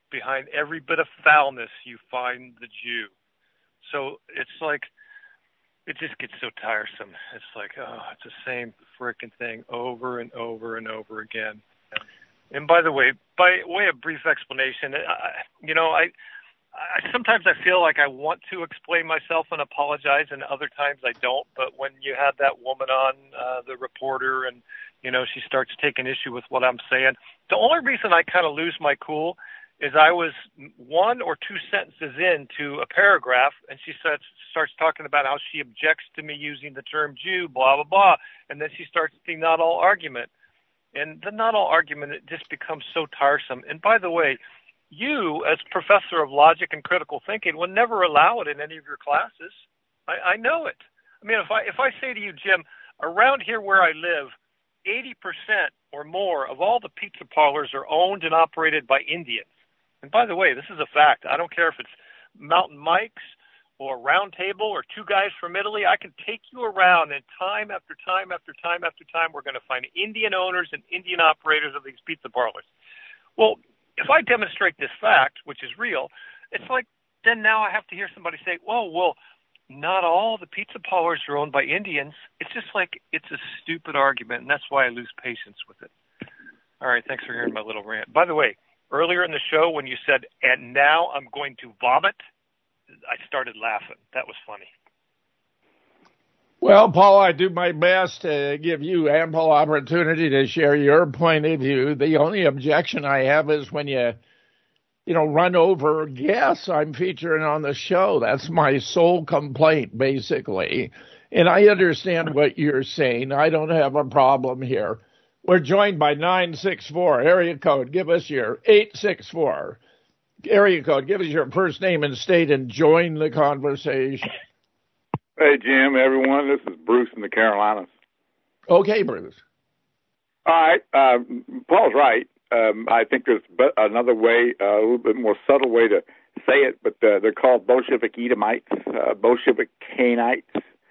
Speaker 15: behind every bit of foulness you find the Jew. So it's like, it just gets so tiresome. It's like, it's the same frickin' thing over and over and over again. And by the way, by way of brief explanation, I sometimes I feel like I want to explain myself and apologize, and other times I don't. But when you have that woman on, the reporter, and, she starts taking issue with what I'm saying, the only reason I kind of lose my cool is I was 1 or 2 sentences into a paragraph, and she starts talking about how she objects to me using the term Jew, blah, blah, blah. And then she starts the not all argument. And the not all argument, it just becomes so tiresome. And by the way, you, as professor of logic and critical thinking, would never allow it in any of your classes. I know it. I mean, if I say to you, Jim, around here where I live, 80% or more of all the pizza parlors are owned and operated by Indians. And by the way, this is a fact. I don't care if it's Mountain Mike's or Round Table or Two Guys from Italy. I can take you around, and time after time after time after time, we're going to find Indian owners and Indian operators of these pizza parlors. Well, if I demonstrate this fact, which is real, it's like then now I have to hear somebody say, well, not all the pizza parlors are owned by Indians. It's just like it's a stupid argument, and that's why I lose patience with it. All right, thanks for hearing my little rant. By the way, earlier in the show when you said, and now I'm going to vomit, I started laughing. That was funny.
Speaker 5: Well, Paul, I do my best to give you ample opportunity to share your point of view. The only objection I have is when you run over guests I'm featuring on the show. That's my sole complaint, basically. And I understand what you're saying. I don't have a problem here. We're joined by 964 area code. Give us your 864 area code. Give us your first name and state and join the conversation.
Speaker 16: Hey, Jim, everyone. This is Bruce in the Carolinas.
Speaker 5: Okay, Bruce.
Speaker 16: All right. Paul's right. I think there's another way, a little bit more subtle way to say it, but they're called Bolshevik Edomites, Bolshevik Canaanites,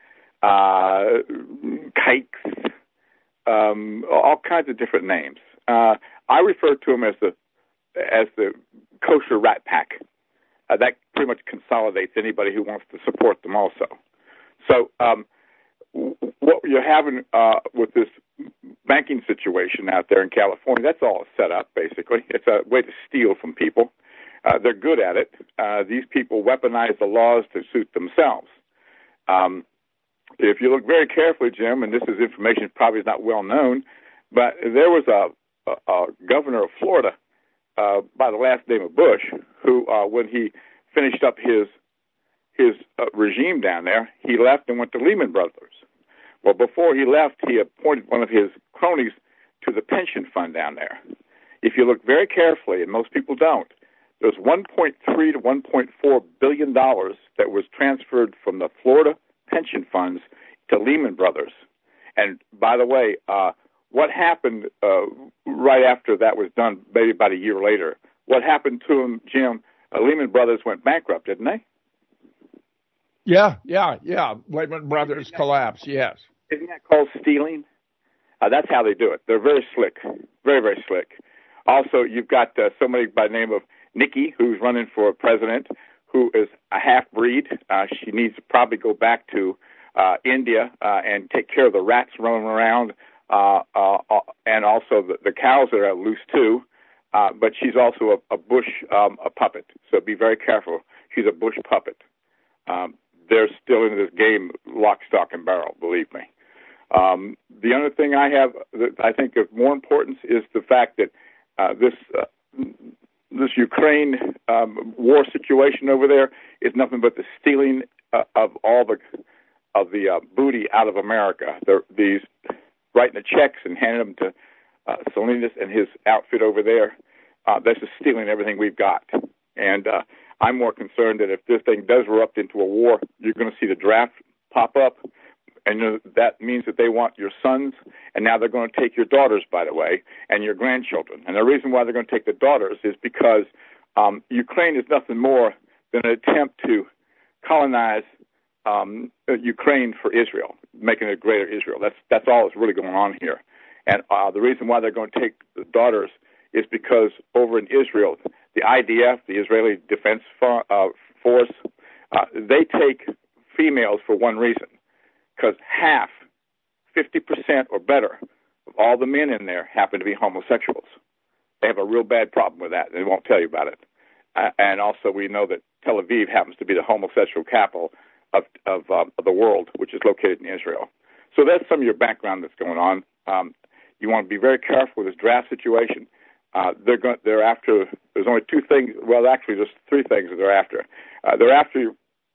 Speaker 16: kikes, all kinds of different names. I refer to them as the kosher rat pack. That pretty much consolidates anybody who wants to support them also. So what you're having with this banking situation out there in California, that's all set up, basically. It's a way to steal from people. They're good at it. These people weaponize the laws to suit themselves. If you look very carefully, Jim, and this is information probably not well known, but there was a governor of Florida by the last name of Bush who, when he finished up his regime down there, he left and went to Lehman Brothers. Well, before he left, he appointed one of his cronies to the pension fund down there. If you look very carefully, and most people don't, there's $1.3 to $1.4 billion that was transferred from the Florida pension funds to Lehman Brothers. And by the way, what happened right after that was done, maybe about a year later? What happened to them, Jim? Lehman Brothers went bankrupt, didn't they?
Speaker 5: Yeah. Lehman Brothers collapsed, yes.
Speaker 16: Isn't that called stealing? That's how they do it. They're very slick, very, very slick. Also, you've got somebody by the name of Nikki who's running for president who is a half-breed. She needs to probably go back to India and take care of the rats running around and also the cows that are loose, too. But she's also a Bush a puppet, so be very careful. She's a Bush puppet. They're still in this game lock, stock, and barrel, believe me. The other thing I have that I think of more importance is the fact that this Ukraine war situation over there is nothing but the stealing of all the booty out of America. These writing the checks and handing them to Salinas and his outfit over there. That's just stealing everything we've got. And I'm more concerned that if this thing does erupt into a war, you're going to see the draft pop up, and that means that they want your sons, and now they're going to take your daughters, by the way, and your grandchildren. And the reason why they're going to take the daughters is because Ukraine is nothing more than an attempt to colonize Ukraine for Israel, making it greater Israel. That's all that's really going on here. And the reason why they're going to take the daughters is because over in Israel, the IDF, the Israeli Defense Force, they take females for one reason, because 50% or better of all the men in there happen to be homosexuals. They have a real bad problem with that, and they won't tell you about it. And also, we know that Tel Aviv happens to be the homosexual capital of the world, which is located in Israel. So that's some of your background that's going on. You want to be very careful with this draft situation. They're after. There's only two things. Well, actually, there's three things that they're after. They're after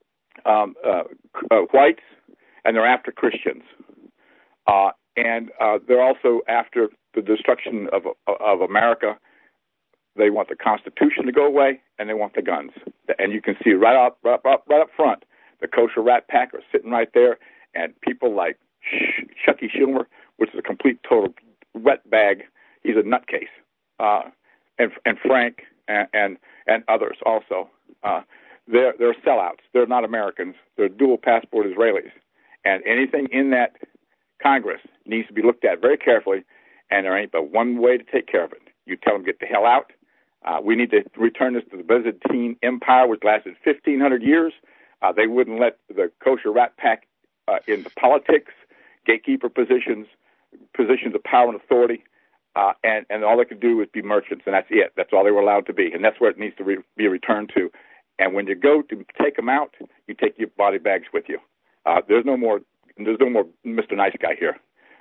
Speaker 16: whites, and they're after Christians, and they're also after the destruction of America. They want the Constitution to go away, and they want the guns. And you can see right up front, the kosher rat pack are sitting right there, and people like Chucky Schumer, which is a complete total wet bag. He's a nutcase, and Frank and others also. They're sellouts. They're not Americans. They're dual passport Israelis, and anything in that Congress needs to be looked at very carefully. And there ain't but one way to take care of it. You tell them get the hell out. We need to return this to the Byzantine Empire, which lasted 1,500 years. They wouldn't let the kosher rat pack into politics, gatekeeper positions of power and authority, and all they could do was be merchants, and that's it. That's all they were allowed to be, and that's where it needs to be returned to. And when you go to take them out, you take your body bags with you. There's no more Mr. Nice Guy here.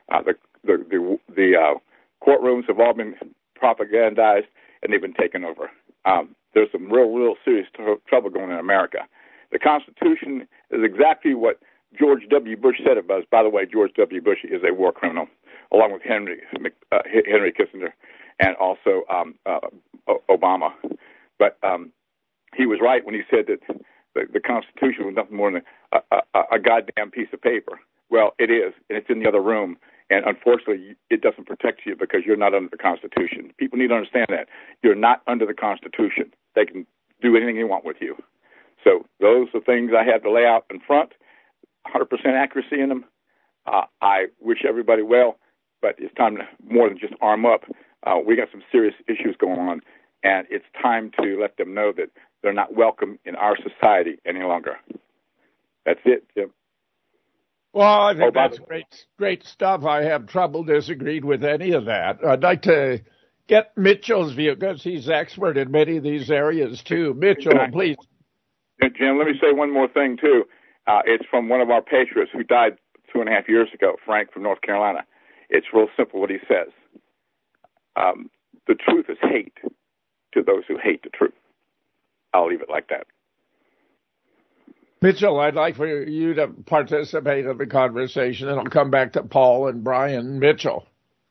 Speaker 16: The courtrooms have all been propagandized, and they've been taken over. There's some real serious trouble going on in America. The Constitution is exactly what George W. Bush said it was. By the way, George W. Bush is a war criminal, along with Henry Kissinger and also Obama. But he was right when he said that the Constitution was nothing more than a goddamn piece of paper. Well, it is, and it's in the other room. And unfortunately, it doesn't protect you because you're not under the Constitution. People need to understand that. You're not under the Constitution. They can do anything they want with you. So those are things I had to lay out in front, 100% accuracy in them. I wish everybody well, but it's time to more than just arm up. We got some serious issues going on, and it's time to let them know that they're not welcome in our society any longer. That's it, Jim.
Speaker 5: Well, I think that's great stuff. I have trouble disagreeing with any of that. I'd like to get Mitchell's view because he's expert in many of these areas, too. Mitchell, please.
Speaker 16: Jim, let me say one more thing, too. It's from one of our patriots who died 2.5 years ago, Frank from North Carolina. It's real simple what he says. The truth is hate to those who hate the truth. I'll leave it like that.
Speaker 5: Mitchell, I'd like for you to participate in the conversation, and I'll come back to Paul and Brian. Mitchell.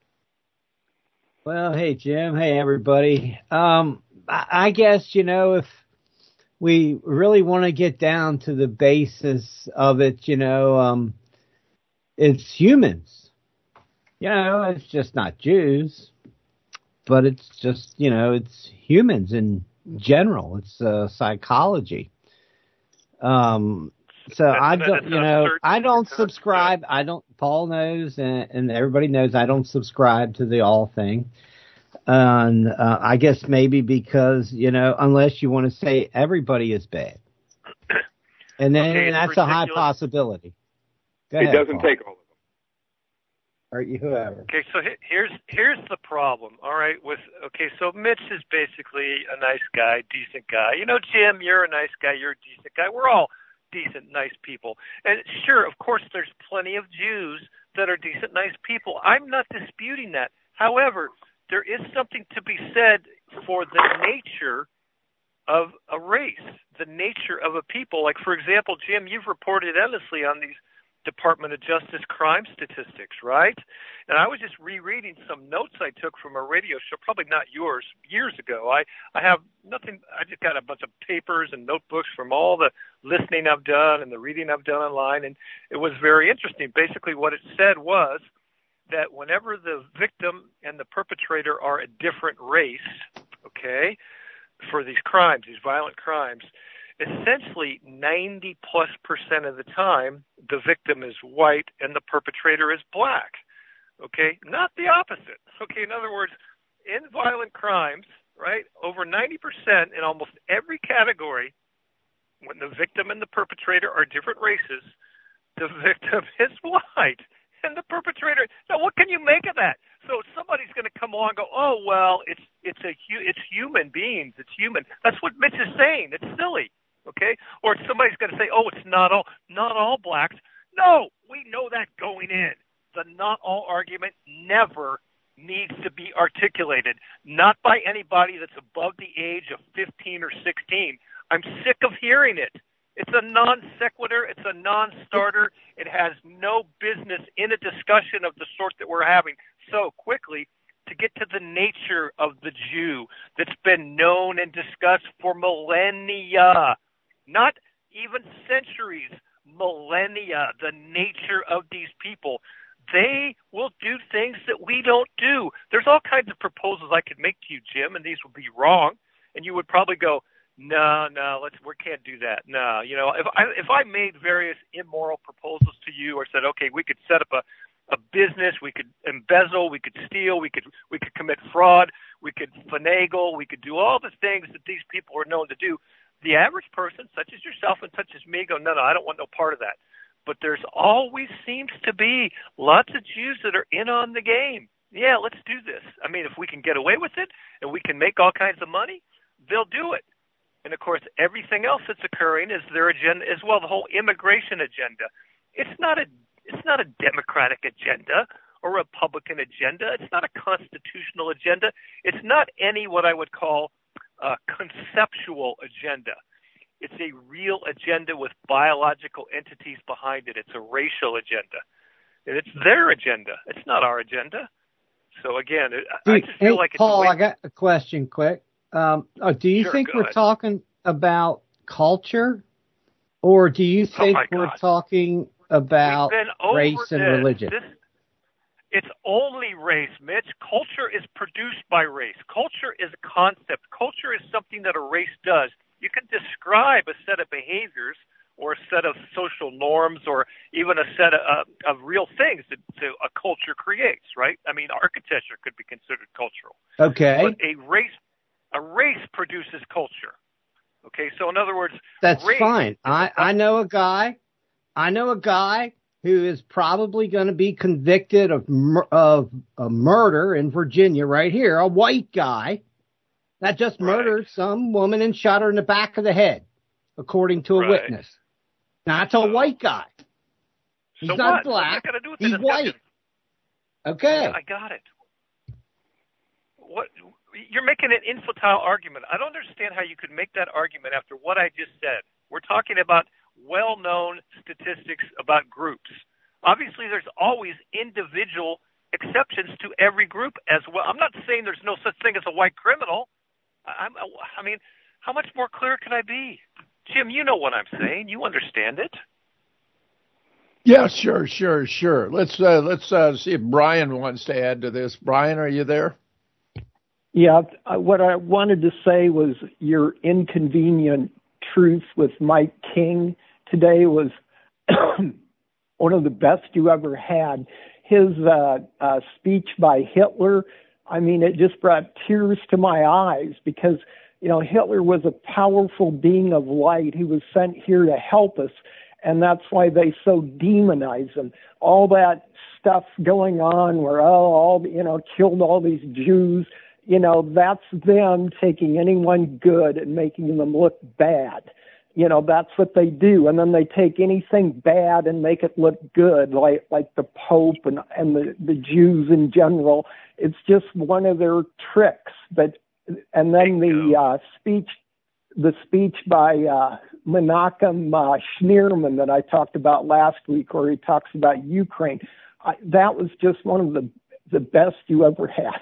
Speaker 17: Well, hey, Jim. Hey, everybody. I guess, if we really want to get down to the basis of it, it's humans. It's just not Jews, but it's just, it's humans in general. It's psychology. So I don't subscribe. Paul knows and everybody knows I don't subscribe to the all thing. And, I guess maybe because, unless you want to say everybody is bad. And then that's a high possibility. Go ahead,
Speaker 16: it doesn't
Speaker 17: Paul.
Speaker 16: take all of them.
Speaker 17: Or whoever.
Speaker 15: Okay, so here's the problem. All right, so Mitch is basically a nice guy, decent guy. Jim, you're a nice guy, you're a decent guy. We're all decent, nice people. And sure, of course, there's plenty of Jews that are decent, nice people. I'm not disputing that. However, there is something to be said for the nature of a race, the nature of a people. Like, for example, Jim, you've reported endlessly on these Department of Justice crime statistics, right? And I was just rereading some notes I took from a radio show, probably not yours, years ago. I have nothing. I just got a bunch of papers and notebooks from all the listening I've done and the reading I've done online, and it was very interesting. Basically, what it said was that whenever the victim and the perpetrator are a different race, okay, for these crimes, these violent crimes, essentially 90+% of the time, the victim is white and the perpetrator is black. Okay, not the opposite. Okay, in other words, in violent crimes, right? Over 90% in almost every category, when the victim and the perpetrator are different races, the victim is white and the perpetrator. Now, what can you make of that? So somebody's going to come along and go, oh, well, it's human beings. It's human. That's what Mitch is saying. It's silly, okay? Or somebody's going to say, oh, it's not all blacks. No, we know that going in. The not all argument never needs to be articulated, not by anybody that's above the age of 15 or 16. I'm sick of hearing it. It's a non sequitur. It's a non-starter. It has no business in a discussion of the sort that we're having. So quickly, to get to the nature of the Jew that's been known and discussed for millennia, not even centuries, millennia, the nature of these people. They will do things that we don't do. There's all kinds of proposals I could make to you, Jim, and these would be wrong. And you would probably go, no, we can't do that. No, if I made various immoral proposals to you or said, okay, we could set up a business, we could embezzle, we could steal, we could commit fraud, we could finagle, we could do all the things that these people are known to do. The average person, such as yourself and such as me, go, no, I don't want no part of that. But there's always seems to be lots of Jews that are in on the game. Yeah, let's do this. I mean, if we can get away with it and we can make all kinds of money, they'll do it. And, of course, everything else that's occurring is their agenda as well, the whole immigration agenda. It's not a Democratic agenda or Republican agenda. It's not a constitutional agenda. It's not any what I would call a conceptual agenda. It's a real agenda with biological entities behind it. It's a racial agenda. And it's their agenda. It's not our agenda. So, again, I just feel like it's
Speaker 17: Paul, I got a question quick. Do you think we're talking about culture, or do you think we're talking about race and religion?
Speaker 15: It's only race, Mitch. Culture is produced by race. Culture is a concept. Culture is something that a race does. You can describe a set of behaviors or a set of social norms or even a set of real things that a culture creates, right? I mean, architecture could be considered cultural.
Speaker 17: Okay.
Speaker 15: But a race produces culture. Okay, so in other words,
Speaker 17: that's fine. I know a guy who is probably going to be convicted of a murder in Virginia right here, a white guy that just murdered some woman and shot her in the back of the head, according to a witness. Now, that's a white guy. He's not black. He's white. Okay.
Speaker 15: Yeah, I got it. What? You're making an infantile argument. I don't understand how you could make that argument after what I just said. We're talking about well-known statistics about groups. Obviously, there's always individual exceptions to every group as well. I'm not saying there's no such thing as a white criminal. I mean, how much more clear can I be? Jim, you know what I'm saying. You understand it.
Speaker 5: Yeah, sure. Let's see if Brian wants to add to this. Brian, are you there?
Speaker 14: Yeah, what I wanted to say was your inconvenient truth with Mike King today was one of the best you ever had. His speech by Hitler, I mean, it just brought tears to my eyes because, Hitler was a powerful being of light. He was sent here to help us, and that's why they so demonize him. All that stuff going on where, killed all these Jews, that's them taking anyone good and making them look bad. That's what they do. And then they take anything bad and make it look good, like the Pope and the Jews in general. It's just one of their tricks. And then the speech by Menachem Schneerman that I talked about last week, where he talks about Ukraine, that was just one of the best you ever had.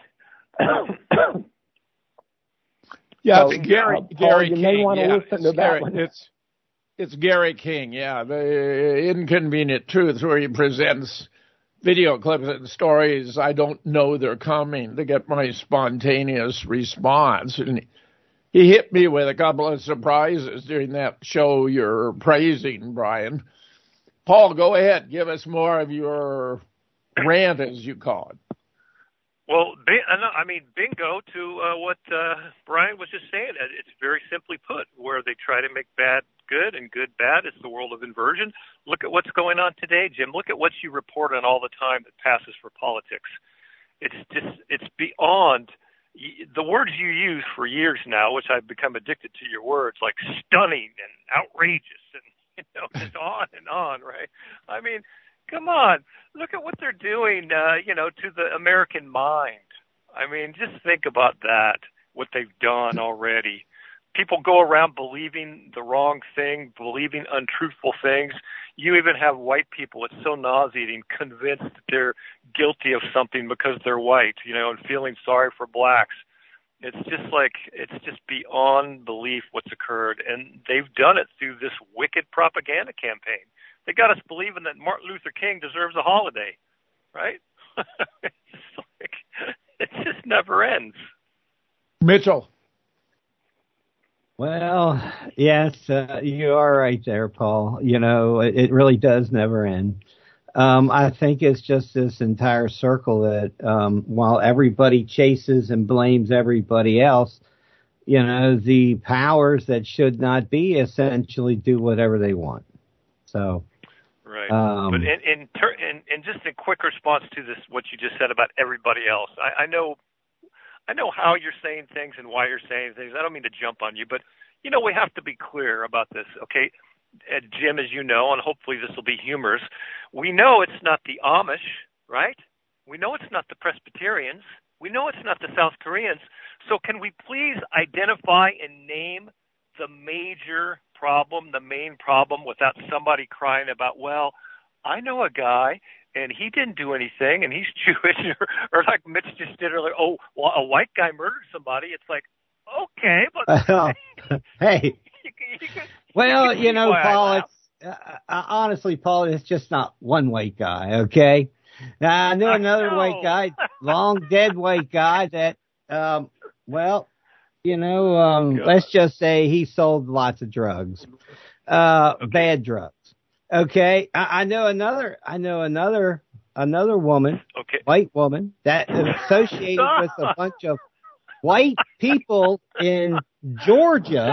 Speaker 5: Yeah,
Speaker 14: so,
Speaker 5: Gary
Speaker 14: you
Speaker 5: King.
Speaker 14: May want to listen to that one.
Speaker 5: It's Gary King. Yeah, the Inconvenient Truth, where he presents video clips and stories I don't know they're coming to get my spontaneous response. And he hit me with a couple of surprises during that show you're praising, Brian. Paul, go ahead. Give us more of your rant, as you call it.
Speaker 15: Well, bingo to what Brian was just saying. It's very simply put, where they try to make bad good and good bad. It's the world of inversion. Look at what's going on today, Jim. Look at what you report on all the time that passes for politics. It's beyond the words you use for years now, which I've become addicted to your words, like stunning and outrageous and just on, right? I mean, come on, look at what they're doing, to the American mind. I mean, just think about that, what they've done already. People go around believing the wrong thing, believing untruthful things. You even have white people, it's so nauseating, convinced that they're guilty of something because they're white, and feeling sorry for blacks. It's just beyond belief what's occurred. And they've done it through this wicked propaganda campaign. They got us believing that Martin Luther King deserves a holiday, right? It just never ends.
Speaker 5: Mitchell.
Speaker 17: Well, yes, you are right there, Paul. It really does never end. I think it's just this entire circle that while everybody chases and blames everybody else, the powers that should not be essentially do whatever they want. So,
Speaker 15: right. But in just a quick response to this, what you just said about everybody else, I know how you're saying things and why you're saying things. I don't mean to jump on you, but we have to be clear about this, okay? Jim, as you know, and hopefully this will be humorous, we know it's not the Amish, right? We know it's not the Presbyterians. We know it's not the South Koreans. So can we please identify and name the major problem, the main problem, without somebody crying about, well, I know a guy and he didn't do anything and he's Jewish, or like Mitch just did earlier, oh, well, a white guy murdered somebody. It's like, okay, but
Speaker 17: hey. Well, Paul, honestly, Paul, it's just not one white guy, okay? Now, I knew another white guy, long dead white guy that, let's just say he sold lots of drugs, bad drugs. Okay, I know another woman, white woman that is associated with a bunch of white people in Georgia.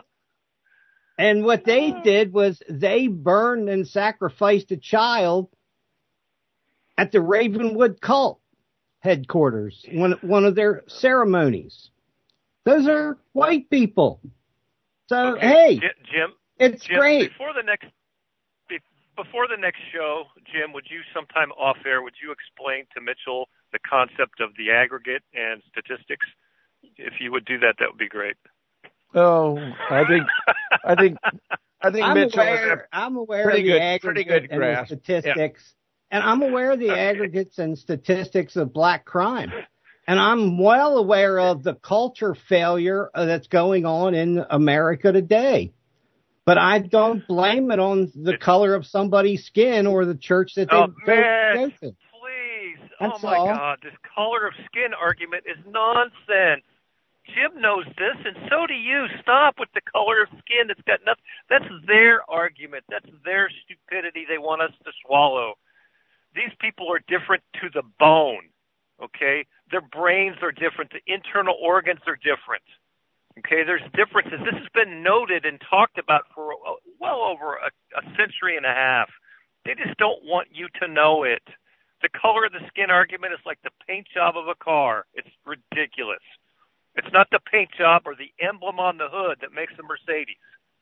Speaker 17: And what they did was they burned and sacrificed a child at the Ravenwood cult headquarters, one of their ceremonies. Those are white people. So, hey,
Speaker 15: Jim,
Speaker 17: it's great.
Speaker 15: Before the next show, Jim, would you sometime off air, would you explain to Mitchell the concept of the aggregate and statistics? If you would do that, that would be great.
Speaker 5: Oh, I think Mitchell.
Speaker 17: I'm aware of the aggregate and the statistics, and I'm aware of the aggregates and statistics of black crime, and I'm well aware of the culture failure that's going on in America today. But I don't blame it on the color of somebody's skin or the church that they go to.
Speaker 15: Please,
Speaker 17: that's
Speaker 15: my God, this color of skin argument is nonsense. Jim knows this, and so do you. Stop with the color of skin. It's got nothing. That's their argument. That's their stupidity they want us to swallow. These people are different to the bone, okay? Their brains are different. The internal organs are different, okay? There's differences. This has been noted and talked about for well over a century and a half. They just don't want you to know it. The color of the skin argument is like the paint job of a car. It's ridiculous. It's not the paint job or the emblem on the hood that makes a Mercedes.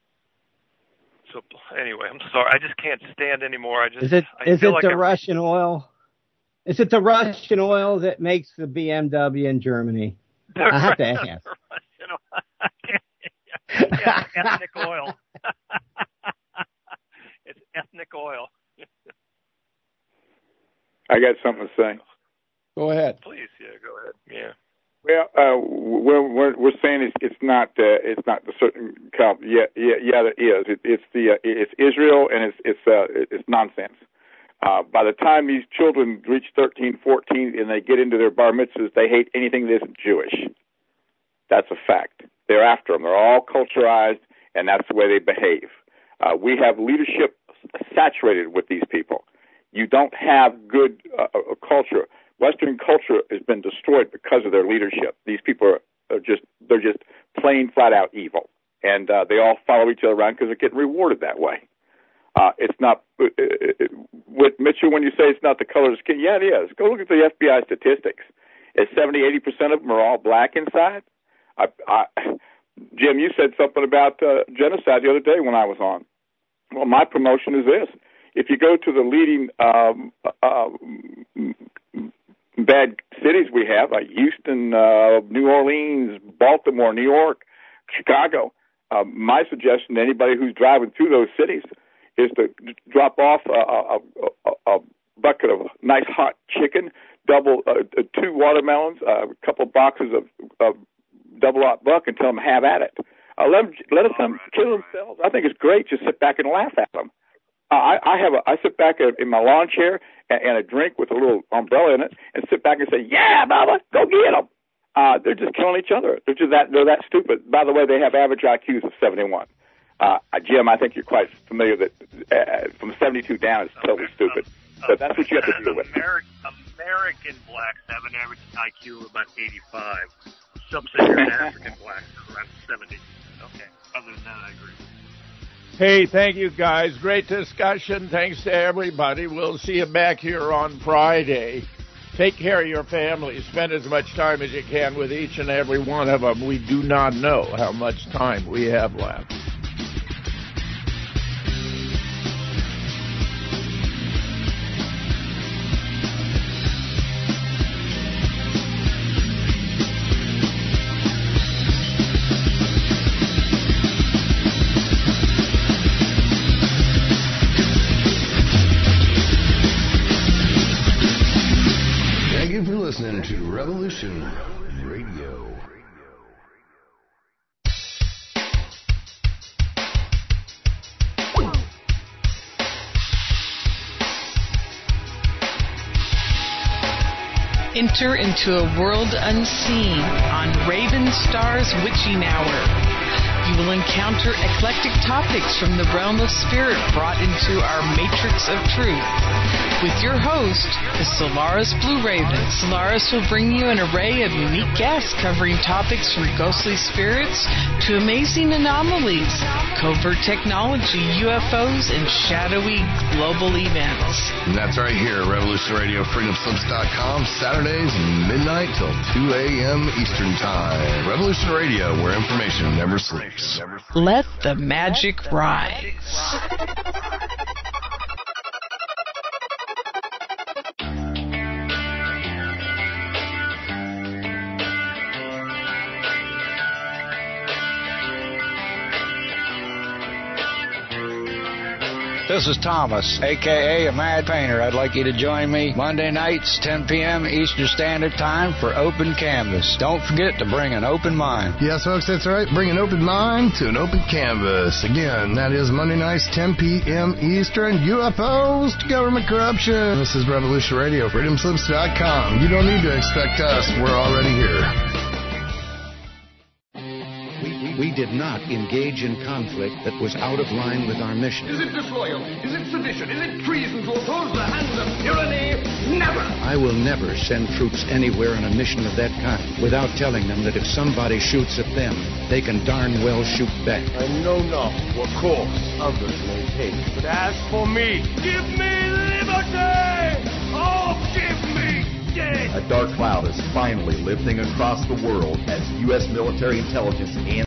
Speaker 15: So anyway, I'm sorry. I just can't stand anymore. Is it
Speaker 17: the Russian oil? Is it the Russian oil that makes the BMW in Germany? I have to ask.
Speaker 15: Yeah, ethnic oil. It's ethnic oil.
Speaker 16: I got something to say.
Speaker 5: Go ahead.
Speaker 15: Please, go ahead. Yeah.
Speaker 16: Well, we're saying it's not the certain count. Yeah, it is. It's Israel, and it's nonsense. By the time these children reach 13, 14, and they get into their bar mitzvahs, they hate anything that isn't Jewish. That's a fact. They're after them. They're all culturized, and that's the way they behave. We have leadership saturated with these people. You don't have good culture. Western culture has been destroyed because of their leadership. These people are just plain flat out evil, and they all follow each other around because they're getting rewarded that way. It's not with Mitchell when you say it's not the color of the skin. Yeah, it is. Go look at the FBI statistics. It's 70-80% of them are all black inside. Jim, you said something about genocide the other day when I was on. Well, my promotion is this. If you go to the leading bad cities we have, like Houston, New Orleans, Baltimore, New York, Chicago, my suggestion to anybody who's driving through those cities is to drop off a bucket of nice hot chicken, double 2 watermelons, a couple boxes of double hot buck, and tell them have at it. Let them kill themselves. I think it's great. Just sit back and laugh at them. I sit back in my lawn chair and a drink with a little umbrella in it, and sit back and say, "Yeah, Bubba, go get them." They're just killing each other. They're that stupid. By the way, they have average IQs of 71. Jim, I think you're quite familiar that from 72 down is totally stupid. So that's what you have to deal with.
Speaker 15: American blacks have an average IQ of about 85. Sub-Saharan African blacks are around 70. Okay. Other than that, I agree.
Speaker 5: Hey, thank you, guys. Great discussion. Thanks to everybody. We'll see you back here on Friday. Take care of your family. Spend as much time as you can with each and every one of them. We do not know how much time we have left.
Speaker 2: Listening to Revolution Radio.
Speaker 18: Enter into a world unseen on Raven Star's Witching Hour. You will encounter eclectic topics from the realm of spirit brought into our matrix of truth. With your host, the Solaris Blue Raven. Solaris will bring you an array of unique guests covering topics from ghostly spirits to amazing anomalies, covert technology, UFOs, and shadowy global events.
Speaker 2: And that's right here, Revolution Radio, freedomslips.com, Saturdays, midnight till 2 a.m. Eastern Time. Revolution Radio, where information never sleeps.
Speaker 18: Let the magic rise.
Speaker 19: This is Thomas, a.k.a. a Mad Painter. I'd like you to join me Monday nights, 10 p.m. Eastern Standard Time for Open Canvas. Don't forget to bring an open mind.
Speaker 2: Yes, folks, that's right. Bring an open mind to an open canvas. Again, that is Monday nights, 10 p.m. Eastern. UFOs to government corruption. This is Revolution Radio, freedomslips.com. You don't need to expect us. We're already here.
Speaker 20: We did not engage in conflict that was out of line with our mission.
Speaker 21: Is it disloyal? Is it sedition? Is it treason to oppose the hands of tyranny? Never!
Speaker 20: I will never send troops anywhere on a mission of that kind without telling them that if somebody shoots at them, they can darn well shoot back.
Speaker 21: I know not what course others may take, but as for me, give me liberty! Oh, give me death!
Speaker 22: A dark cloud is finally lifting across the world as U.S. military intelligence and